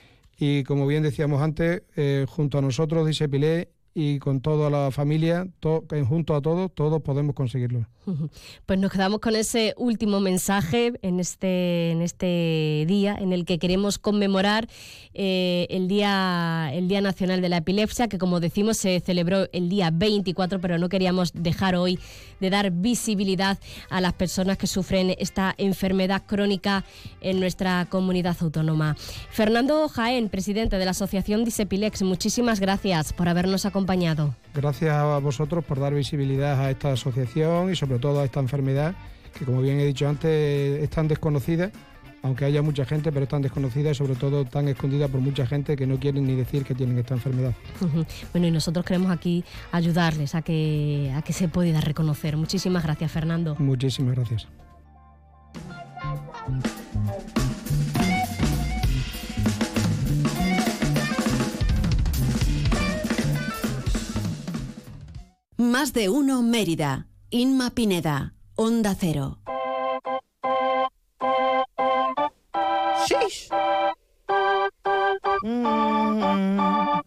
Y como bien decíamos antes, eh, junto a nosotros Disepilé y con toda la familia, to, junto a todos, todos podemos conseguirlo. Pues nos quedamos con ese último mensaje en este, en este día en el que queremos conmemorar eh, el Día, el Día Nacional de la Epilepsia, que como decimos se celebró el día veinticuatro, pero no queríamos dejar hoy de dar visibilidad a las personas que sufren esta enfermedad crónica en nuestra comunidad autónoma. Fernando Jaén, presidente de la Asociación Disepilex, muchísimas gracias por habernos acompañado. Gracias a vosotros por dar visibilidad a esta asociación y sobre todo a esta enfermedad que, como bien he dicho antes, es tan desconocida, aunque haya mucha gente, pero es tan desconocida y sobre todo tan escondida por mucha gente que no quieren ni decir que tienen esta enfermedad. Uh-huh. Bueno, y nosotros queremos aquí ayudarles a que, a que se pueda reconocer. Muchísimas gracias, Fernando. Muchísimas gracias. Más de uno Mérida. Inma Pineda, Onda Cero. Sheesh. Mm.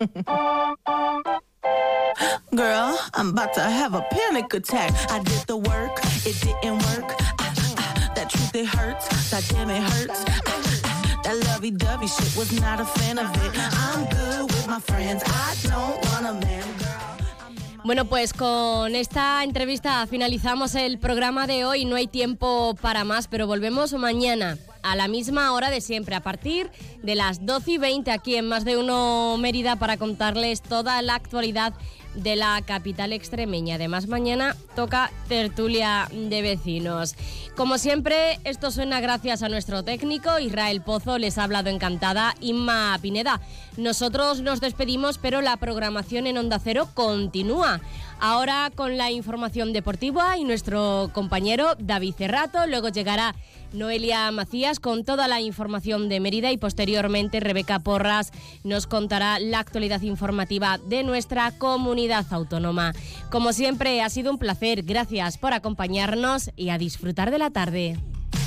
Girl, I'm about to have a panic attack. I did the work, it didn't work. Ah, ah, that truth, it hurts. That damn, it hurts. Ah, ah, that lovey-dovey shit, was not a fan of it. I'm good with my friends. I don't want a man, girl. Bueno, pues con esta entrevista finalizamos el programa de hoy. No hay tiempo para más, pero volvemos mañana a la misma hora de siempre, a partir de las doce y veinte aquí en Más de Uno Mérida, para contarles toda la actualidad de la capital extremeña. Además, mañana toca tertulia de vecinos. Como siempre, esto suena gracias a nuestro técnico Israel Pozo. Les ha hablado encantada Inma Pineda. Nosotros nos despedimos, pero la programación en Onda Cero continúa. Ahora con la información deportiva y nuestro compañero David Cerrato. Luego llegará Noelia Macías con toda la información de Mérida y posteriormente Rebeca Porras nos contará la actualidad informativa de nuestra comunidad autónoma. Como siempre, ha sido un placer. Gracias por acompañarnos y a disfrutar de la tarde.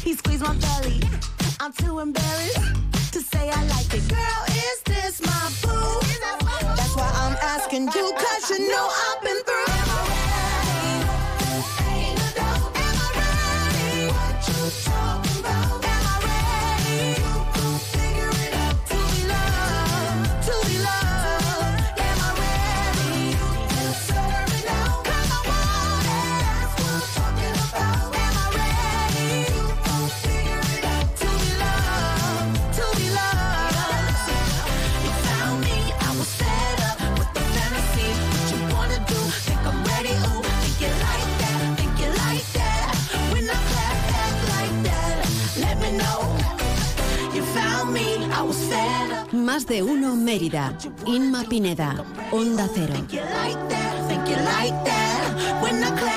He squeezed my belly. I'm too embarrassed to say I like it. Girl, is this my boo? That's why I'm asking you, cause you know I've been through. Am I ready? Am I ready? What you talking about? Am I ready? Figure it out to be loved, to be loved. Am I ready? Serve it now, cause I want it. That's what I'm talking about. Am I ready? Figure it out to be loved, to be loved. You found me, I was fed up with the fantasy. What you wanna do? Think I'm ready? Ooh, think you like that? Think you like that? When I clap back like that, let me know. You found me, I was fed up. Más de uno Mérida. Inma Pineda. Onda Cero. Think you like that? Think you like that?